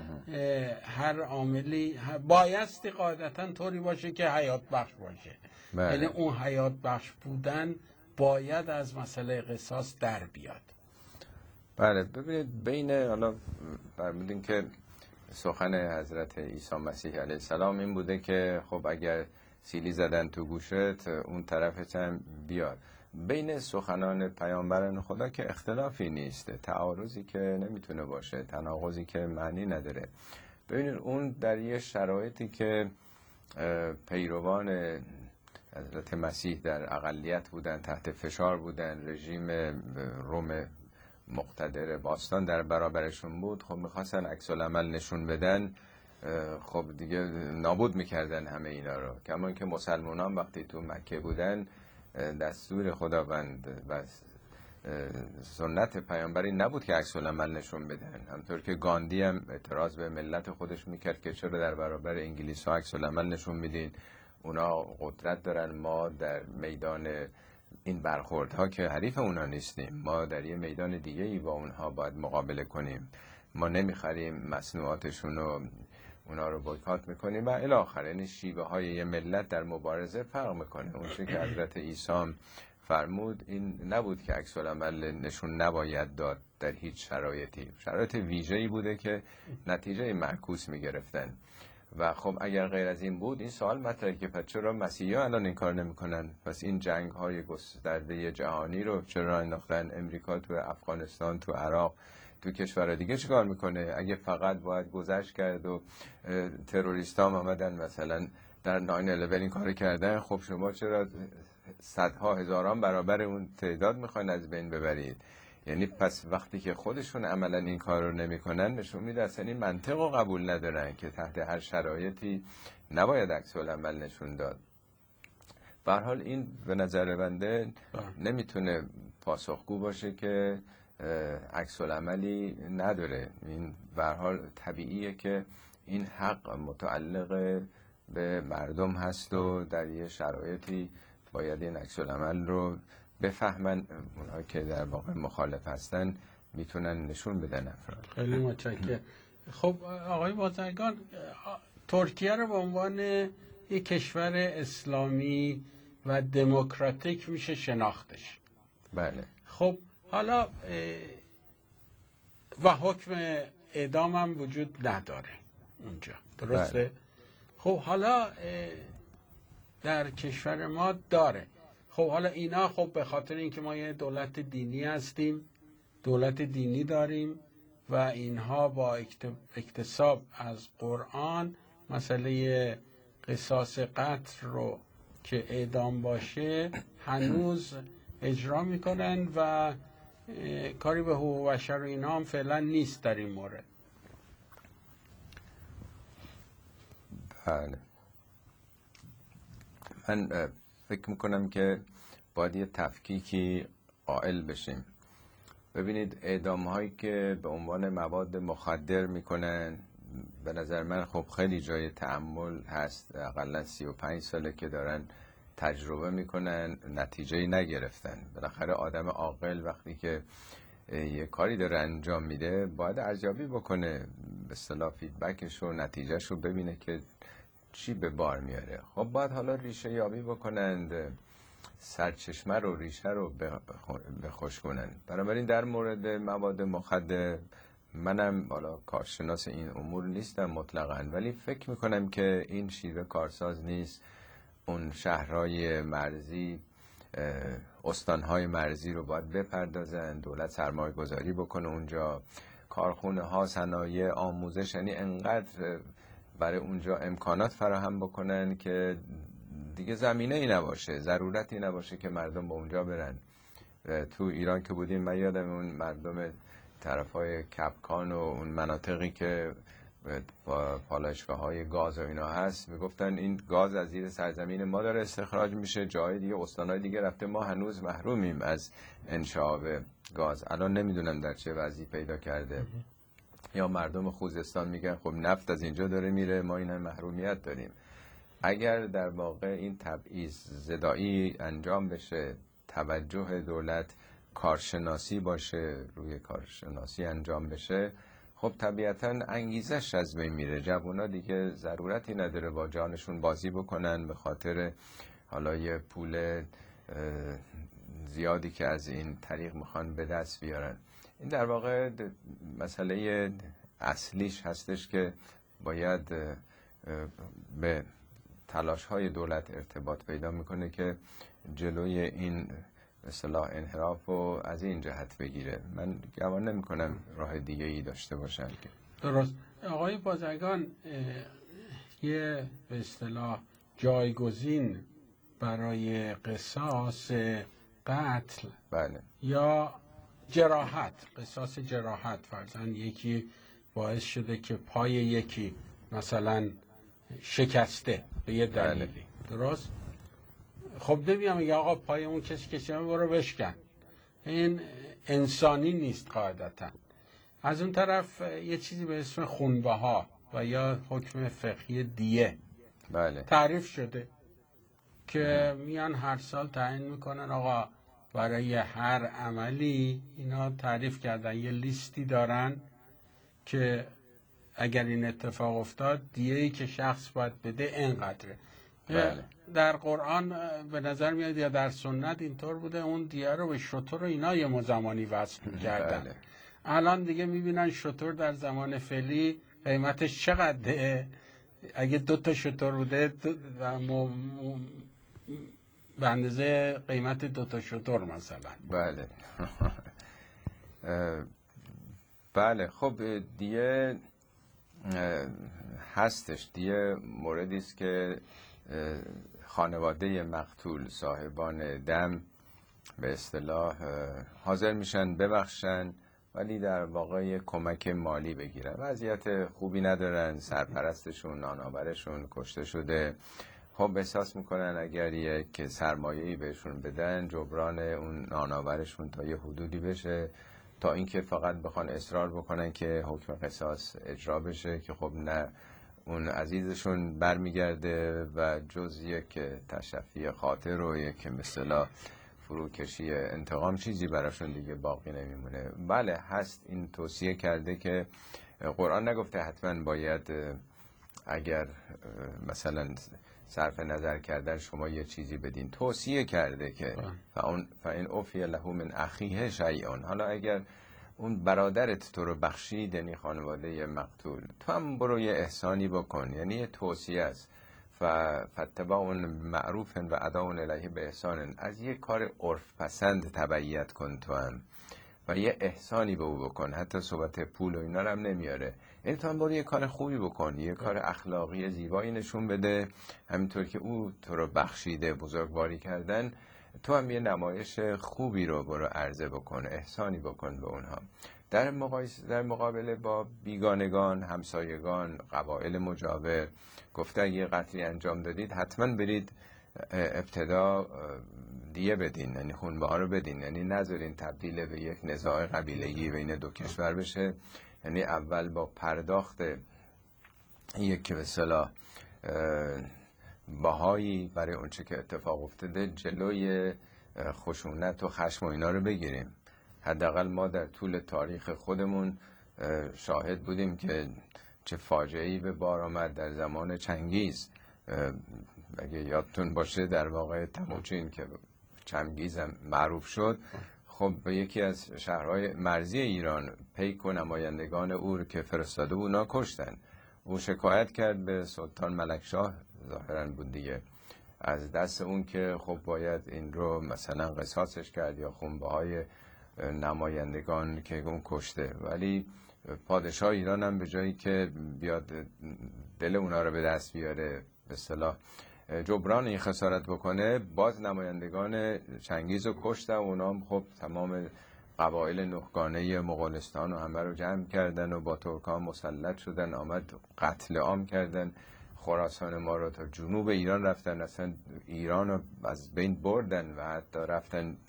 Speaker 1: هر عاملی بایستی قاعدتا طوری باشه که حیات بخش باشه. یعنی اون حیات بخش بودن باید از مسئله قصاص در بیاد.
Speaker 2: بله ببینید بین حالا فرمودین که سخن حضرت عیسی مسیح علیه السلام این بوده که خب اگر سیلی زدن تو گوشت اون طرفت هم بیار. بین سخنان پیامبران خدا که اختلافی نیست، تعارضی که نمیتونه باشه، تناقضی که معنی نداره. ببینید اون در یه شرایطی که پیروان حضرت مسیح در اقلیت بودن، تحت فشار بودن، رژیم روم مقتدر باستان در برابرشون بود، خب میخواستن عکس العمل نشون بدن، خب دیگه نابود میکردن همه اینا رو. کما که مسلمانان وقتی تو مکه بودن دستور خداوند و سنت پیامبری نبود که عکس العمل نشون بدن. همطور که گاندی هم اعتراض به ملت خودش میکرد که چرا در برابر انگلیس ها عکس العمل نشون میدین، اونا قدرت دارن، ما در میدان این برخوردها که حریف اونا نیستیم، ما در یه میدان دیگه ای با اونها باید مقابله کنیم، ما نمیخریم مصنوعاتشون و اونا رو بایکات میکنیم و الی آخر. یعنی شیوه های یه ملت در مبارزه فرق میکنه. اون چیزی که حضرت عیسی فرمود این نبود که عکس العمل نشون نباید داد در هیچ شرایطی، شرایط ویژه‌ای بوده که نتیجه معکوس میگرفتن. و خب اگر غیر از این بود، این سوال مطرحه که پس چرا مسیحی‌ها الان این کار نمی‌کنن؟ پس این جنگ‌های گسترده جهانی رو چرا انداختن؟ امریکا تو افغانستان، تو عراق، تو کشورهای دیگه چیکار میکنه؟ اگه فقط باید گذشت کرد و تروریست‌ها آمدن مثلا در 9/11 این کارو کردن، خب شما چرا صدها هزاران برابر اون تعداد میخواین از بین ببرید؟ یعنی پس وقتی که خودشون عملا این کار رو نمی‌کنن، نشون میده اصلا این منطق رو قبول ندارن که تحت هر شرایطی نباید عکس العمل نشون داد. به هر حال این به نظر بنده نمیتونه پاسخگو باشه که عکس العملی نداره. این به هر حال طبیعیه که این حق متعلق به مردم هست و در یه شرایطی باید این عکس العمل رو بفهمن. اونها که در واقع مخالف هستن میتونن نشون بدن افراد.
Speaker 1: خیلی متشکرم. خب آقای بازرگان، ترکیه رو به عنوان یک کشور اسلامی و دموکراتیک میشه شناختش.
Speaker 2: بله.
Speaker 1: خب حالا و حکم اعدام هم وجود نداره اونجا، درسته؟
Speaker 2: بله.
Speaker 1: خب حالا در کشور ما داره. خب حالا اینا خب به خاطر اینکه ما یه دولت دینی هستیم، دولت دینی داریم و اینها با اکتساب از قرآن مسئله قصاص قتل رو که اعدام باشه هنوز اجرا میکنن و کاری به حقوق بشر و اینا هم فعلا نیست در این مورد.
Speaker 2: بله. من فکر میکنم که باید یه تفکیکی قائل بشیم. ببینید اعدام هایی که به عنوان مواد مخدر میکنن، به نظر من خب خیلی جای تأمل هست. اقلا 35 ساله که دارن تجربه میکنن، نتیجه‌ای نگرفتن. بالاخره آدم عاقل وقتی که یه کاری داره انجام میده باید ارزیابی بکنه، به اصطلاح فیدبکش و نتیجهش رو ببینه که چی به بار میاره. خب باید حالا ریشه یابی بکنند، سرچشمه رو، ریشه رو بخوش کنن. بنابراین در مورد مواد مخدر منم حالا کارشناس این امور نیستم مطلقاً، ولی فکر میکنم که این شیوه کارساز نیست. اون شهرهای مرزی، استانهای مرزی رو باید بپردازن، دولت سرمایه گذاری بکنه اونجا، کارخونه ها، صنایع، آموزش، یعنی انقدر برای اونجا امکانات فراهم بکنن که دیگه زمینه ای نباشه، ضرورتی نباشه که مردم به اونجا برن. تو ایران که بودیم من یادم اون مردم طرفای کپکان و اون مناطقی که پالایشگاه‌های گاز و اینا هست میگفتن این گاز از زیر سرزمین ما داره استخراج میشه، جای دیگه، استانهای دیگه رفته، ما هنوز محرومیم از انشعاب گاز. الان نمیدونم در چه وضعی پیدا کرده. یا مردم خوزستان میگن خب نفت از اینجا داره میره، ما این هم محرومیت داریم. اگر در واقع این تبعیض زدایی انجام بشه، توجه دولت کارشناسی باشه، روی کارشناسی انجام بشه، خب طبیعتا انگیزش از بین میره. جوونا دیگه ضرورتی نداره با جانشون بازی بکنن به خاطر حالا یه پول زیادی که از این طریق میخوان به دست بیارن. این در واقع مسئله اصلیش هستش که باید به تلاش های دولت ارتباط پیدا میکنه که جلوی این به اصطلاح انحراف رو از این جهت بگیره. من گمان نمی کنم راه دیگه ای داشته باشن که.
Speaker 1: درست. آقای بازرگان، یه به اصطلاح جایگزین برای قصاص قتل
Speaker 2: بله
Speaker 1: یا جراحت، قصاص جراحت، فرضاً یکی باعث شده که پای یکی مثلا شکسته به یه دلیلی، درست؟ خب نمیام میگه آقا پای اون کسی که شما برو بشکن. این انسانی نیست قاعدتا. از اون طرف یه چیزی به اسم خونبها و یا حکم فقهی دیه
Speaker 2: بله
Speaker 1: تعریف شده که میان هر سال تعیین میکنن آقا برای هر عملی اینا تعریف کردن، یه لیستی دارن که اگر این اتفاق افتاد دیه‌ای که شخص باید بده اینقدره.
Speaker 2: بله.
Speaker 1: در قرآن به نظر میاد یا در سنت اینطور بوده، اون دیه رو به شتر و اینا یه زمانی وصل کردن.
Speaker 2: بله.
Speaker 1: الان دیگه میبینن شتر در زمان فعلی قیمتش چقدره. اگه 2 شتر بوده به اندازه قیمت 2 شتر مثلا.
Speaker 2: بله بله. خب دیگه هستش، دیگه موردی است که خانواده مقتول صاحبان دم به اصطلاح حاضر میشن ببخشن، ولی در واقع کمک مالی بگیرن. وضعیت خوبی ندارن، سرپرستشون نانآورشون کشته شده. خب احساس میکنن اگر یک سرمایه‌ای بهشون بدن جبران اون نانآورشون تا یه حدودی بشه، تا اینکه فقط بخوان اصرار بکنن که حکم قصاص اجرا بشه، که خب نه، اون عزیزشون برمیگرده و جز یک تشفی خاطر و یک مثلا فروکشی انتقام چیزی براشون دیگه باقی نمیمونه. بله هست، این توصیه کرده که قرآن نگفته حتما باید اگر مثلا صرف نظر کردن شما یه چیزی بدین، توصیه کرده که فاین اوفی له من اخیه شیئون. حالا اگر اون برادرت تو رو بخشید، یعنی خانواده مقتول، تو هم برو یه احسانی بکن، یعنی یه توصیه است. فاتباع معروف و اداء الیه به احسان، از یه کار عرف پسند تبعیت کن تو هم و یه احسانی به او بکن، حتی صحبت پول و اینا هم نمیاره. یعنی تو هم برو یه کار خوبی بکن، یه کار اخلاقی زیبایی نشون بده، همینطور که او تو رو بخشیده، بزرگواری کردن، تو هم یه نمایش خوبی رو برو عرضه بکن، احسانی بکن به اونها. در مقابله با بیگانگان، همسایگان، قبایل مجاور، گفته اگه قتلی انجام دادید حتما برید ابتدا دیه بدین، یعنی خونبها رو بدین، یعنی نذارین تبدیل به یک نزاع قبیله‌ای بین 2 کشور بشه. یعنی اول با پرداخت یک به اصطلاح بهایی برای اونچه که اتفاق افتاده جلوی خشونت و خشم و اینا رو بگیریم. حداقل ما در طول تاریخ خودمون شاهد بودیم که چه فاجعه‌ای به بار آمد در زمان چنگیز. اگه یادتون باشه در واقع تموچین که چنگیز هم معروف شد، خب به یکی از شهرهای مرزی ایران پیک و نمایندگان او که فرستاده بود اونا کشتن. او شکایت کرد به سلطان ملکشاه، ظاهرا بود دیگه، از دست اون که خب باید این رو مثلا قصاصش کرد یا خونبهای نمایندگان که اون کشته. ولی پادشاه ایران هم به جایی که بیاد دل اونا رو به دست بیاره، به اصطلاح جبران این خسارت بکنه، باز نمایندگان چنگیز رو کشتن. اونا هم خب تمام قبایل نخگانه مغولستان و همه رو جمع کردن و با ترکان مسلط شدن، آمد قتل عام کردن. خراسان ما رو تا جنوب ایران رفتن، اصلا ایران رو از بین بردن و حتی رفتن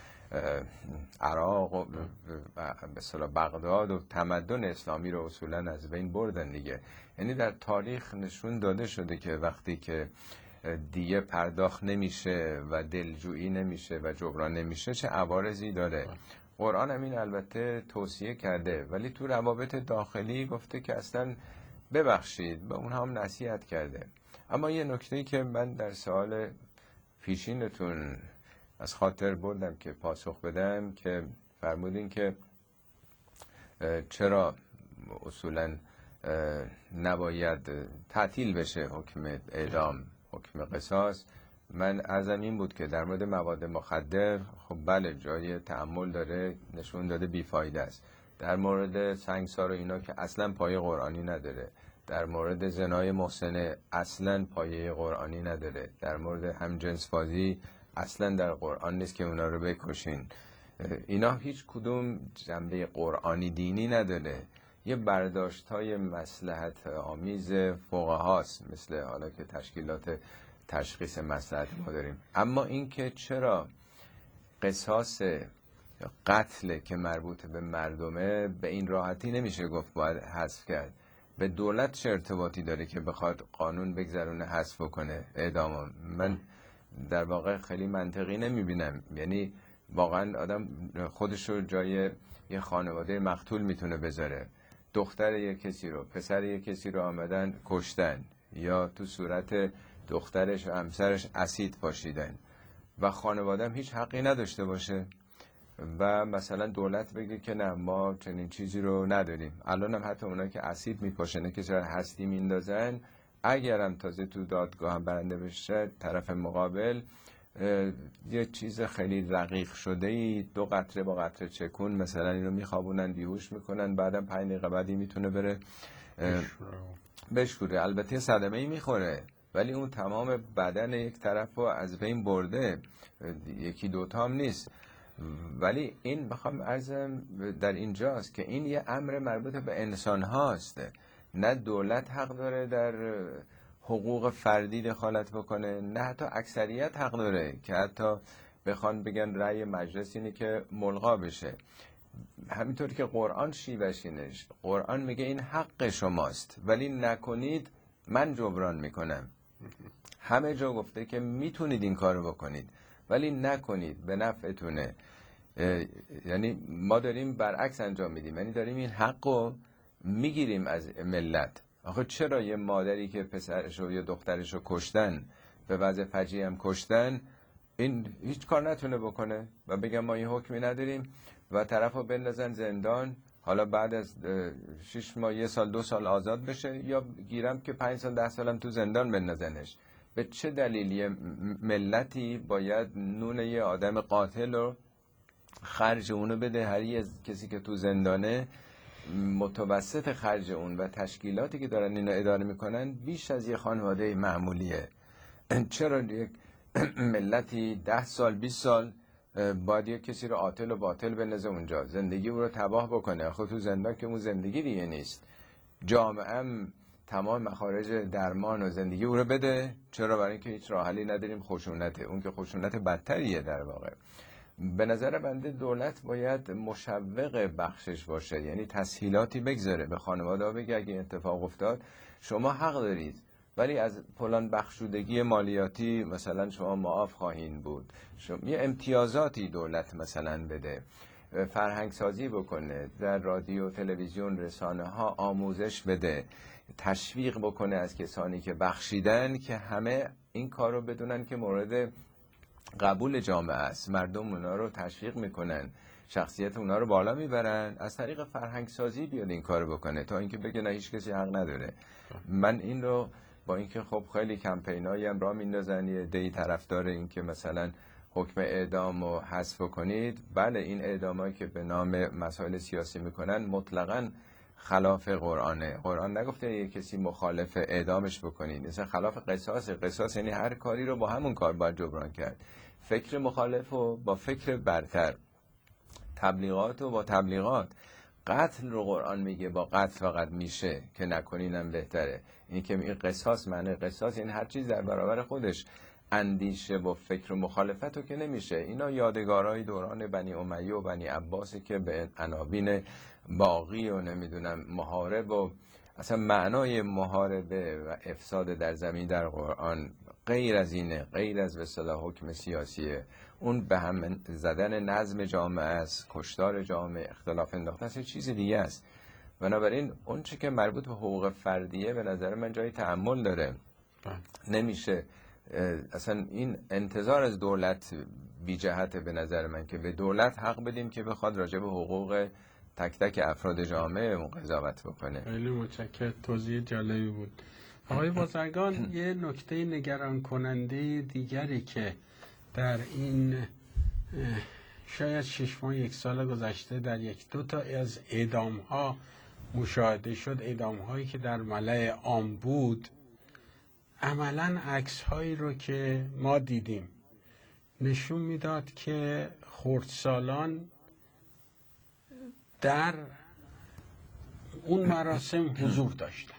Speaker 2: عراق و به اصطلاح بغداد و تمدن اسلامی رو اصولا از بین بردن دیگه. یعنی در تاریخ نشون داده شده که وقتی که دیگه پرداخت نمیشه و دلجویی نمیشه و جبران نمیشه چه عوارضی داره. قرآن همین البته توصیه کرده، ولی تو روابط داخلی گفته که اصلا ببخشید، به اونها هم نصیحت کرده. اما یه نکته‌ای که من در سوال پیشینتون از خاطر بردم که پاسخ بدم، که فرمودین که چرا اصولا نباید تعطیل بشه حکم اعدام، حکم قصاص. من عرضم این بود که در مورد مواد مخدر خب بله جای تأمل داره، نشون داده بیفایده است. در مورد سنگسار و اینا که اصلا پایه قرآنی نداره. در مورد زنای محسنه اصلا پایه قرآنی نداره. در مورد همجنس بازی اصلا در قرآن نیست که اونا رو بکشین. اینا هیچ کدوم جنبه قرآنی دینی نداره. یه برداشت‌های مصلحت آمیز فقهاست، مثل حالا که تشکیلات تشخیص مصلحت ما داریم. اما این که چرا قصاص قتل که مربوط به مردمه به این راحتی نمیشه گفت باید حذف کرد. به دولت چه ارتباطی داره که بخواد قانون بگذرونه حذف کنه اعدام؟ من در واقع خیلی منطقی نمیبینم. یعنی واقعا آدم خودش رو جای یه خانواده مقتول میتونه بذاره. دختر یک کسی رو، پسر یک کسی رو آمدن کشتن، یا تو صورت دخترش و همسرش اسید پاشیدن و خانواده هم هیچ حقی نداشته باشه و مثلا دولت بگه که نه ما چنین چیزی رو نداریم. الان هم حتی اونایی که اسید میپاشنه که چرا هستی میندازن، اگرم تازه تو دادگاه هم برنده بشه طرف مقابل یه چیز خیلی رقیق شده ای، 2 قطره با قطره چکون مثلا اینو میخوابونن، بیهوش میکنن، بعدم 5 دقیقه بعدی میتونه بره بشوره. البته صدمه ای میخوره ولی اون تمام بدن یک طرف رو از بین برده، یکی دوتا هم نیست. ولی این بخوام عرضم در اینجاست که این یه امر مربوط به انسان هاست. نه دولت حق داره در حقوق فردی دخالت بکنه، نه حتی اکثریت حق داره که حتی بخوان بگن رأی مجلس اینه که ملغا بشه. همینطور که قرآن شیوشینش، قرآن میگه این حق شماست ولی نکنید من جبران میکنم. همه جا گفته که میتونید این کارو بکنید ولی نکنید، به نفعتونه. یعنی ما داریم برعکس انجام میدیم، یعنی داریم این حقو میگیریم از ملت. آخه چرا یه مادری که پسرشو یا دخترشو کشتن، به وضع فجیع هم کشتن، این هیچ کار نتونه بکنه و بگم ما این حکمی نداریم و طرفو بندازن زندان، حالا بعد از 6 ماه 1 سال 2 سال آزاد بشه، یا گیرم که 5 سال 10 سالم تو زندان بندازنش؟ به چه دلیل یه ملتی باید نون یه آدم قاتل رو خرج اونو بده؟ هر یه کسی که تو زندانه متوسط خرج اون و تشکیلاتی که دارن اینو اداره میکنن بیش از یه خانواده معمولیه. چرا یک ملتی 10 سال 20 سال باید یک کسی رو عاطل و باطل بندازه اونجا، زندگی او رو تباه بکنه؟ خود تو زندان که اون زندگی دیگه نیست. جامعه هم تمام مخارج درمان و زندگی او رو بده. چرا؟ برای اینکه هیچ راه حلی نداریم، خشونته. اون که خشونت بدتریه در واقع. به نظر بنده دولت باید مشوق بخشش باشه، یعنی تسهیلاتی بگذاره به خانواده ها، بگه اگه اتفاق افتاد شما حق دارید ولی از فلان بخشودگی مالیاتی مثلا شما معاف خواهید بود. یه امتیازاتی دولت مثلا بده، فرهنگ سازی بکنه، در رادیو، تلویزیون، رسانه ها آموزش بده، تشویق بکنه از کسانی که بخشیدن که همه این کارو بدونن که مورد قبول جامعه است. مردم اونا رو تشویق میکنن، شخصیت اونا رو بالا میبرن، از طریق فرهنگ سازی بیاد این کارو بکنه تا اینکه بگه نه هیچ کسی حق نداره. من این رو با اینکه خب خیلی کمپینایی هم راه میندازن، یه عده‌ای طرفدار این که مثلا حکم اعدام رو حذف کنید، بله این اعدامایی که به نام مسائل سیاسی میکنن مطلقاً خلاف قرآنه. قرآن نگفته یه کسی مخالف اعدامش بکنید، مثلا خلاف قصاص. قصاص یعنی هر کاری رو با همون کار باید جبران کرد. فکر مخالف و با فکر برتر، تبلیغات و با تبلیغات. قتل رو قرآن میگه با قتل فقط میشه که نکنینم بهتره. این که این قصاص، معنی قصاص یعنی هر چیز در برابر خودش. اندیشه و فکر و مخالفت رو که نمیشه. اینا یادگارهای دوران بنی امیه و بنی عباسه که به عناوین باغی و نمیدونم محارب و اصلا معنای محاربه و افساد در زمین در قرآن غیر از اینه، غیر از به اصطلاح حکم سیاسیه، اون به هم زدن نظم جامعه است، کشتار جامعه، اختلاف انداختن است، چیز دیگه است. بنابراین اون چی که مربوط به حقوق فردیه به نظر من جای تأمل داره. نمیشه اصلا این انتظار از دولت بی جهته به نظر من که به دولت حق بدیم که بخواد راجع به حقوق تک تک افراد جامعه قضاوت بکنه.
Speaker 1: خیلی متشکرم، توضیح جالبی بود. آقای بازرگان، یه نکته نگران کننده دیگری که در این شاید 6 ماه 1 سال گذشته در 1-2 تا از اعدام ها مشاهده شد، اعدام هایی که در ملأ عام بود، عملا عکس هایی رو که ما دیدیم نشون میداد که خردسالان در اون مراسم حضور داشتن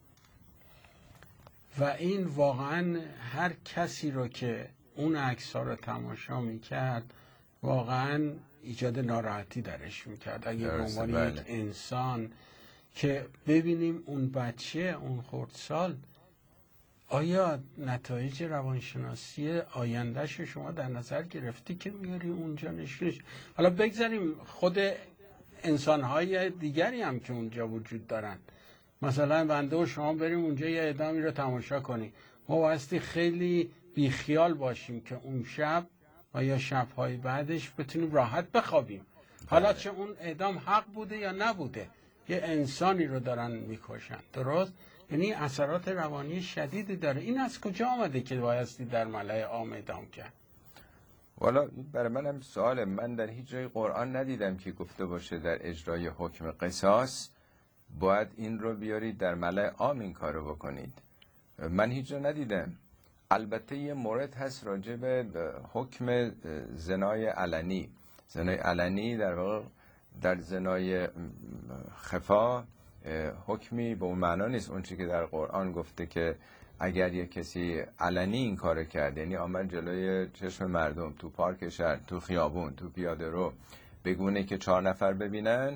Speaker 1: و این واقعا هر کسی رو که اون عکس ها رو تماشا میکرد واقعا ایجاد ناراحتی درش میکرد. اگه به عنوان یک انسان که ببینیم اون بچه، اون خردسال، آیا نتایج روانشناسی آیندهش شما در نظر گرفتی که میاری اونجا نشونش؟ حالا بگذاریم خود انسانهای دیگری هم که اونجا وجود دارن، مثلا بنده و شما بریم اونجا یه اعدامی رو تماشا کنیم، ما بایستی خیلی بیخیال باشیم که اون شب و یا شبهای بعدش بتونیم راحت بخوابیم. حالا چه اون اعدام حق بوده یا نبوده، یه انسانی رو دارن میکشن، درست؟ یعنی اثرات روانی شدیدی داره. این از کجا آمده که بایستی در ملأ عام اعدام کرد؟
Speaker 2: والا برای من هم سواله. من در هیچ جای قرآن ندیدم که گفته باشه در اجرای حکم قصاص باید این رو بیارید در ملأ عام این کار رو بکنید. من هیچ جا ندیدم. البته یه مورد هست راجع به حکم زنای علنی. زنای علنی در واقع در زنای خفا حکمی به اون معنا نیست اون چی که در قرآن گفته که اگر یه کسی علنی این کار کرد، یعنی آمد جلوی چشم مردم تو پارک شهر، تو خیابون، تو پیاده رو، بگونه که 4 نفر ببینن،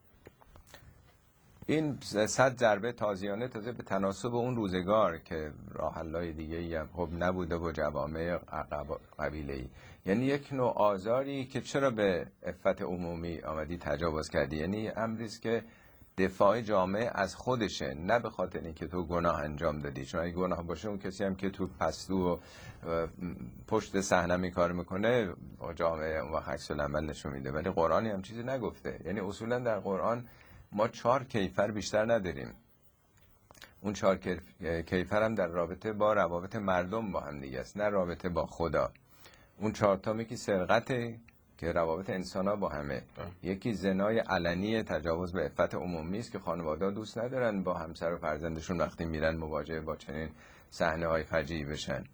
Speaker 2: این 100 ضربه تازیانه تازه به تناسب اون روزگار که راه حل‌های دیگه‌ای هم خب نبوده و جوامع قبیله‌ای، یعنی یک نوع آزاری که چرا به عفت عمومی آمدی تجاوز کردی. یعنی امریست که دفاع جامعه از خودشه، نه به خاطر اینکه تو گناه انجام دادی. چون اگه گناه باشه اون کسی هم که تو پستو و پشت صحنه می کار میکنه جامعه اون وقت عکس العمل نشون میده. ولی قرآنی هم چیزی نگفته. یعنی اصولا در قرآن ما 4 کیفر بیشتر نداریم. اون 4 کیفر هم در رابطه با روابط مردم با هم دیگه است، نه رابطه با خدا. اون 4 تا یکی سرقته که روابط انسان‌ها با همه، یکی زنای علنی تجاوز به عفت عمومی است که خانواده‌ها دوست ندارن با همسر و فرزندشون وقتی میرن مواجه با چنین صحنه‌های فجیعی بشن.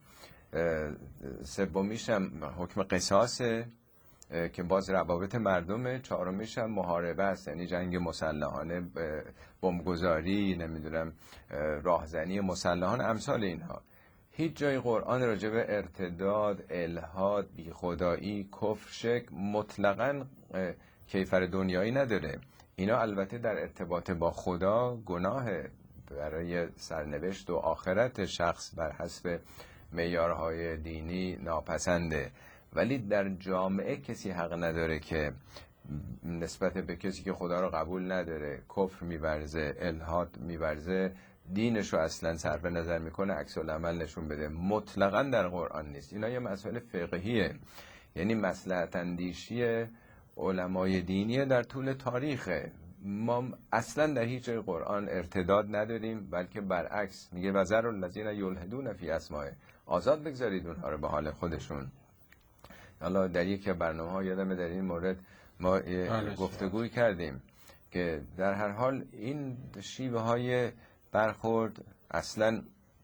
Speaker 2: سومیش هم حکم قصاصه که باز روابط مردمه. 4میش هم محاربه است، یعنی جنگ مسلحانه، بمبگذاری، نمیدونم راهزنی مسلحانه، امثال اینها. هیچ جای قرآن راجع به ارتداد، الحاد، بیخدایی، کفر، شرک مطلقاً کیفر دنیایی نداره. اینا البته در ارتباط با خدا گناه برای سرنوشت و آخرت شخص بر حسب معیارهای دینی ناپسنده، ولی در جامعه کسی حق نداره که نسبت به کسی که خدا رو قبول نداره، کفر می‌ورزه، الحاد می‌ورزه، دینش رو اصلا صرف نظر میکنه، عکس العمل نشون بده. مطلقاً در قرآن نیست. اینا یه مسئله فقهیه، یعنی مصلحت اندیشی علمای دینیه در طول تاریخ. ما اصلا در هیچ جای قرآن ارتداد نداریم، بلکه برعکس میگه وذر الذین یلحدون فی اسمائه، آزاد بگذارید اونها رو به حال خودشون. حالا در یک برنامه‌ها یادمه در این مورد ما گفتگوی کردیم که در هر حال این شیوه های برخورد اصلا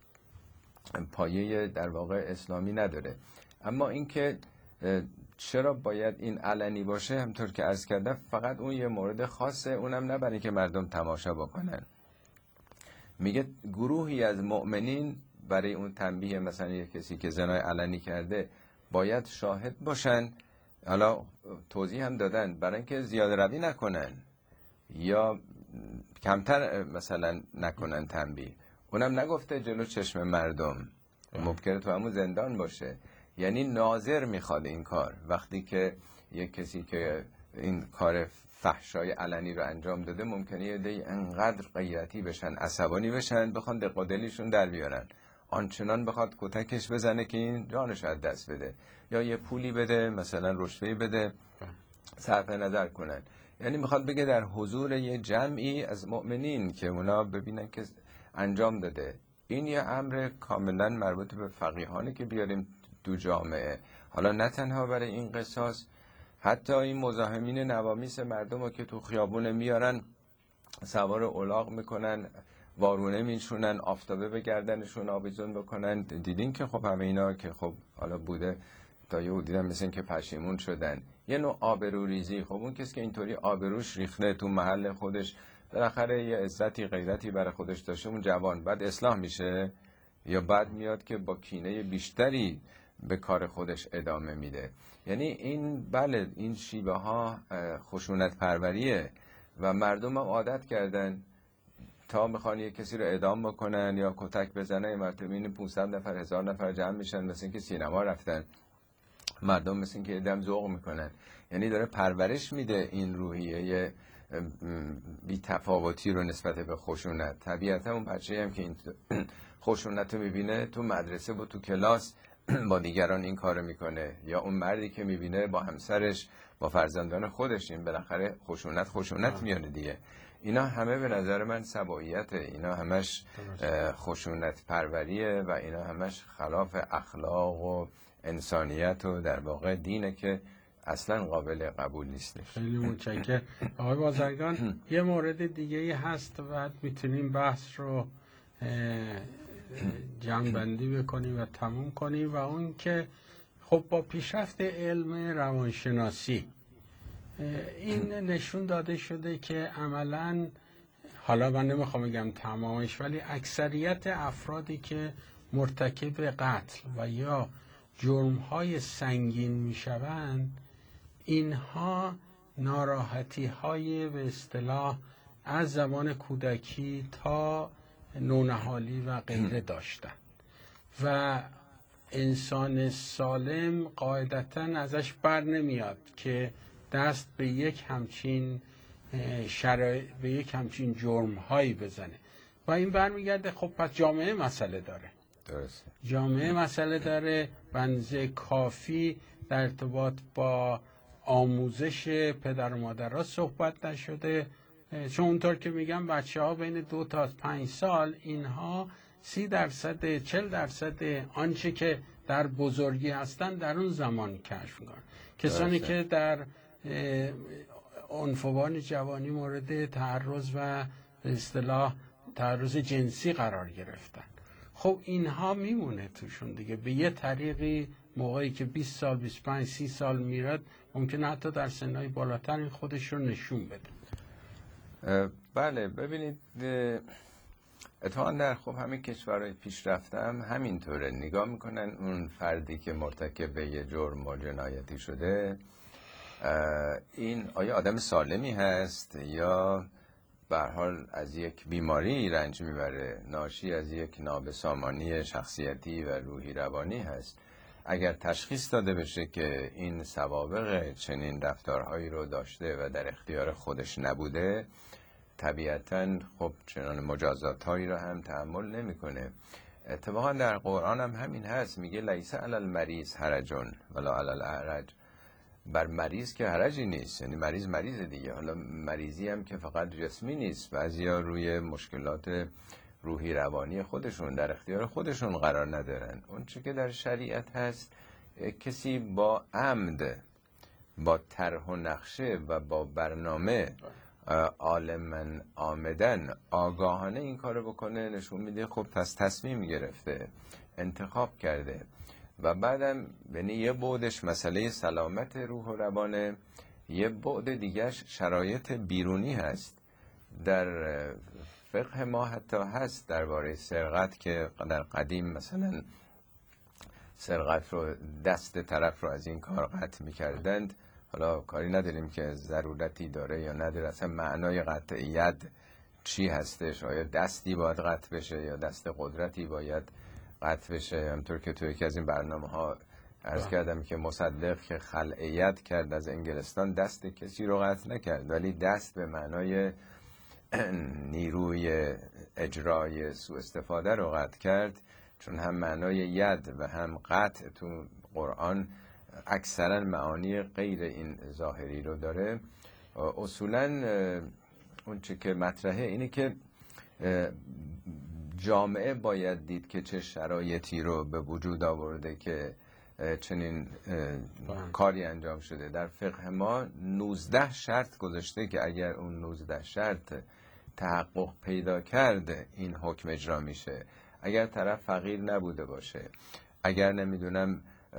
Speaker 2: پایه در واقع اسلامی نداره. اما اینکه چرا باید این علنی باشه، همطور که عرض کردم فقط اون یه مورد خاصه، اونم نه برای اینکه مردم تماشا بکنن. میگه گروهی از مؤمنین برای اون تنبیه، مثلا یک کسی که زنای علنی کرده باید شاهد باشن. حالا توضیح هم دادن برای اینکه زیاده روی نکنن یا کمتر مثلا نکنن تنبیه. اونم نگفته جلو چشم مردم، ممکنه تو همون زندان باشه. یعنی ناظر میخواد این کار. وقتی که یک کسی که این کار فحشای علنی رو انجام داده، ممکنه یه عده‌ای انقدر غیرتی بشن، عصبانی بشن، بخوان دق و دلشون در بیارن، آنچنان بخواد کتکش بزنه که این جانش از دست بده، یا یه پولی بده، مثلا رشوه‌ای بده، صرف نظر کنن. یعنی میخواد بگه در حضور یه جمعی از مؤمنین که اونا ببینن که انجام داده. این یه امر کاملا مربوط به فقیهانه که بیاریم دو جامعه. حالا نه تنها برای این قصاص، حتی این مزاحمین نوامیس مردم رو که تو خیابون میارن، سوار الاغ میکنن، وارونه میشونن، آفتابه به گردنشون آویزون بکنن. دیدین که خب همه اینا که خب حالا بوده تا یه دیدن مثل که پشیمون شدن. یه نوع آبروریزی. خب اون کسی که اینطوری آبروش ریخته تو محل خودش، بالاخره یه عزتی غیرتی برای خودش داشته، اون جوان بعد اصلاح میشه یا بعد میاد که با کینه بیشتری به کار خودش ادامه میده. یعنی این بله این شیوه ها خشونت پروریه و مردم هم عادت کردن تا میخوان یه کسی رو اعدام بکنن یا کتک بزنن، این مرتبه این 500 نفر 1000 نفر جمع میشن، مثل اینکه سینما رفتن. مردم مثل اینکه ادم ذوق میکنن. یعنی داره پرورش میده این روحیه بی تفاوتی رو نسبت به خشونت. طبیعتا اون بچه‌ای هم که این خشونت رو میبینه تو مدرسه و تو کلاس با دیگران این کارو میکنه، یا اون مردی که میبینه با همسرش، با فرزندان خودش، این بالاخره خشونت میانه دیگه. اینا همه به نظر من سباحیته، اینا همش خشونت پروریه و اینا همش خلاف اخلاق و انسانیت و در واقع دینه که اصلا قابل قبول نیستش.
Speaker 1: خیلی متشکرم آقای بازرگان. یه مورد دیگه هست و بعد میتونیم بحث رو جمع‌بندی بکنیم و تموم کنیم، و اون که خب با پیشرفت علم روانشناسی این نشون داده شده که عملاً، حالا من نمیخوام بگم تمامش، ولی اکثریت افرادی که مرتکب قتل و یا جرم‌های سنگین میشوند، اینها ناراحتی‌های به اصطلاح از زمان کودکی تا نونهالی و غیره داشتن و انسان سالم قاعدتاً ازش بر نمیاد که دست به یک همچین به یک همچین جرم‌هایی بزنه و این برمیگرده خب پس جامعه مسئله داره.
Speaker 2: درسته.
Speaker 1: جامعه مسئله داره، بنزه کافی در ارتباط با آموزش پدر و مادرها صحبت نشده، چون اونطور که میگم بچه ها بین 2 تا 5 سال اینها 30% 40% آنچه که در بزرگی هستن در اون زمان کشف میکنن. کسانی که در عنفوان جوانی مورد تعرض و به اصطلاح تعرض جنسی قرار گرفتن، خب اینها میمونه توشون دیگه به یه طریقی. موقعی که 20 سال 25 30 سال میرد ممکنه حتی در سنهای بالاتر این خودش رو نشون بده.
Speaker 2: بله ببینید اتفاقا در خب همه کشورهای پیشرفته هم همینطوره، نگاه میکنن اون فردی که مرتکب به یه جرم و جنایتی شده این آیا آدم سالمی هست یا به هر حال از یک بیماری رنج میبره، ناشی از یک نابسامانی شخصیتی و روحی روانی هست. اگر تشخیص داده بشه که این سوابق چنین رفتارهایی رو داشته و در اختیار خودش نبوده، طبیعتاً خب چنان مجازاتهایی رو هم تحمل نمیکنه. اتفاقا در قرآن هم همین هست، میگه لیس علی المریض حرج ولا علی الاعرج. بر مریض که حرجی نیست، یعنی مریض دیگه. حالا مریضی هم که فقط جسمی نیست، بعضیا روی مشکلات روحی روانی خودشون در اختیار خودشون قرار ندارن. اون چه که در شریعت هست، کسی با عمد، با طرح و نقشه و با برنامه عالماً آمدن آگاهانه این کارو بکنه، نشون میده خب تصمیم گرفته، انتخاب کرده. و بعدم یعنی یه بعدش مسئله سلامت روح و روانه، یه بعد دیگهش شرایط بیرونی هست. در فقه ما حتی هست درباره سرقت که در قدیم مثلا سرقت رو دست طرف رو از این کار قطع می‌کردند. حالا کاری نداریم که ضرورتی داره یا نداره، اصلا معنای قطع ید چی هستش، آیا دستی باید قطع بشه یا دست قدرتی باید قطع بشه. همطور که توی یکی از این برنامه ها عرض کردم که مصدق که خلعیت کرد از انگلستان دست کسی رو قطع نکرد، ولی دست به معنای نیروی اجرای سوء استفاده رو قطع کرد، چون هم معنای ید و هم قطع تو قرآن اکثرا معانی غیر این ظاهری رو داره. اصولا اون چه که مطرحه اینه که جامعه باید دید که چه شرایطی رو به وجود آورده که چنین کاری انجام شده. در فقه ما 19 شرط گذاشته که اگر اون 19 شرط تحقق پیدا کرده این حکم اجرا میشه. اگر طرف فقیر نبوده باشه، اگر نمیدونم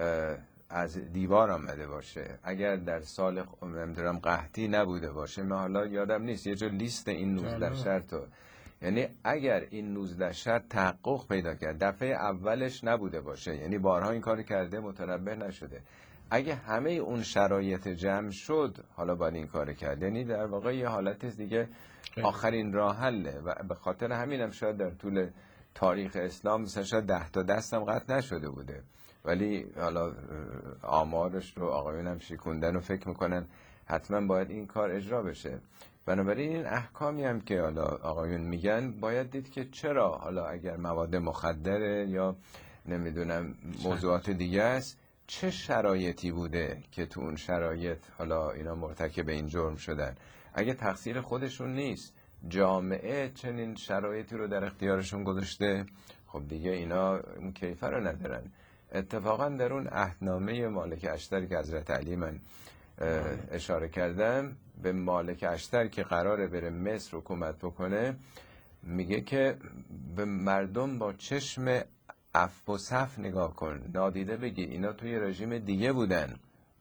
Speaker 2: از دیوار آمده باشه، اگر در سال نمیدونم قحطی نبوده باشه، من حالا یادم نیست یه جور لیست این 19 شرط رو، یعنی اگر این 19 شرط تحقق پیدا کرد، دفعه اولش نبوده باشه، یعنی بارها این کار کرده متنبه نشده، اگه همه اون شرایط جمع شد حالا باید این کار کرد، یعنی در واقع یه حالت دیگه آخرین راه حله. و به خاطر همینم شاید در طول تاریخ اسلام مثلا شاید 10 تا دستم قطع نشده بوده، ولی حالا آمارش رو آقایون هم شکوندن و فکر میکنن حتما باید این کار اجرا بشه. بنابراین این احکامی هم که حالا آقایون میگن باید دید که چرا، حالا اگر مواد مخدره یا نمیدونم موضوعات دیگه است، چه شرایطی بوده که تو اون شرایط حالا اینا مرتکب این جرم شدن. اگه تقصیر خودشون نیست، جامعه چنین شرایطی رو در اختیارشون گذاشته، خب دیگه اینا اون کیفر رو ندارن. اتفاقا در اون عهدنامه مالک اشتر که حضرت علی من اشاره کردم، به مالک اشتر که قراره بره مصر حکومت بکنه، میگه که به مردم با چشم عفو و صف نگاه کن، نادیده بگیر اینا توی رژیم دیگه بودن.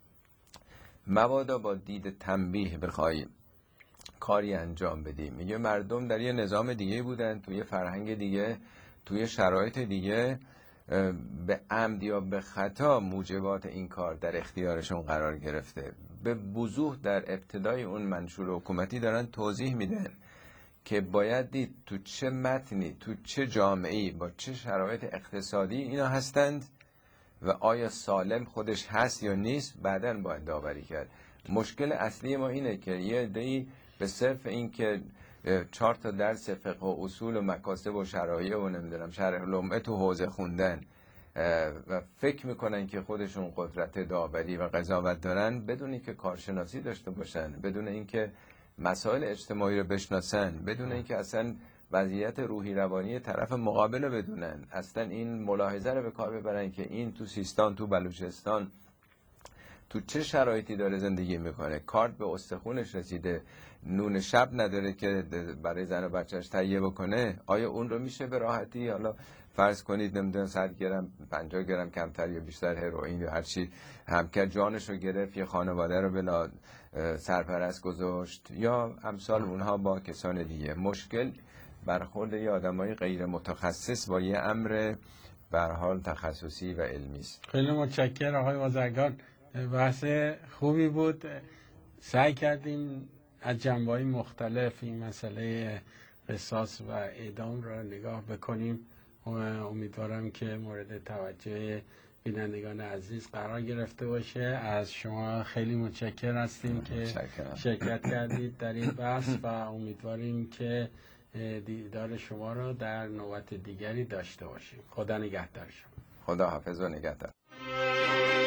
Speaker 2: مبادا با دید تنبیه بخوای کاری انجام بدی. میگه مردم در یه نظام دیگه بودن، توی فرهنگ دیگه، توی شرایط دیگه، به عمد یا به خطا موجبات این کار در اختیارشون قرار گرفته. به وضوح در ابتدای اون منشور حکومتی دارن توضیح میدن که باید دید تو چه متنی، تو چه جامعه‌ای، با چه شرایط اقتصادی اینا هستند و آیا سالم خودش هست یا نیست، بعداً باید داوری کرد. مشکل اصلی ما اینه که یه عده‌ای به صرف این که 4 تا درس فقه و اصول و مکاسب و شرایع و نمیدونم شرح لمعه تو حوزه خوندن و فکر میکنن که خودشون قدرت داوری و قضاوت دارن، بدون اینکه کارشناسی داشته باشن، بدون اینکه مسائل اجتماعی رو بشناسن، بدون اینکه اصلا وضعیت روحی روانی طرف مقابل رو بدونن، اصلا این ملاحظه رو به کار ببرن که این تو سیستان، تو بلوچستان تو چه شرایطی داره زندگی میکنه، کارت به استخونش رسیده، نون شب نداره که برای زن و بچهش تهیه بکنه، آیا اون رو میشه به راحتی، حالا فرض کنید نمیدونم 100 گرم 50 گرم کمتر یا بیشتر هروئین یا هر چی هم که جانش رو گرفت، یه خانواده رو بلا سرپرست گذاشت، یا امثال اونها با کسان دیگه. مشکل برخورد یه آدمای غیر متخصص با یه امر به هر حال تخصصی و علمی است.
Speaker 1: خیلی متشکرم آقای بازرگان، بحث خوبی بود. سعی کردیم از جنبه‌های مختلف این مسئله قصاص و اعدام را نگاه بکنیم. امیدوارم که مورد توجه بینندگان عزیز قرار گرفته باشه. از شما خیلی متشکر هستیم که شرکت کردید در این بحث و امیدواریم که دیدار شما را در نوبت دیگری داشته باشیم. خدا نگهدار شما.
Speaker 2: خدا حافظ و نگهدار.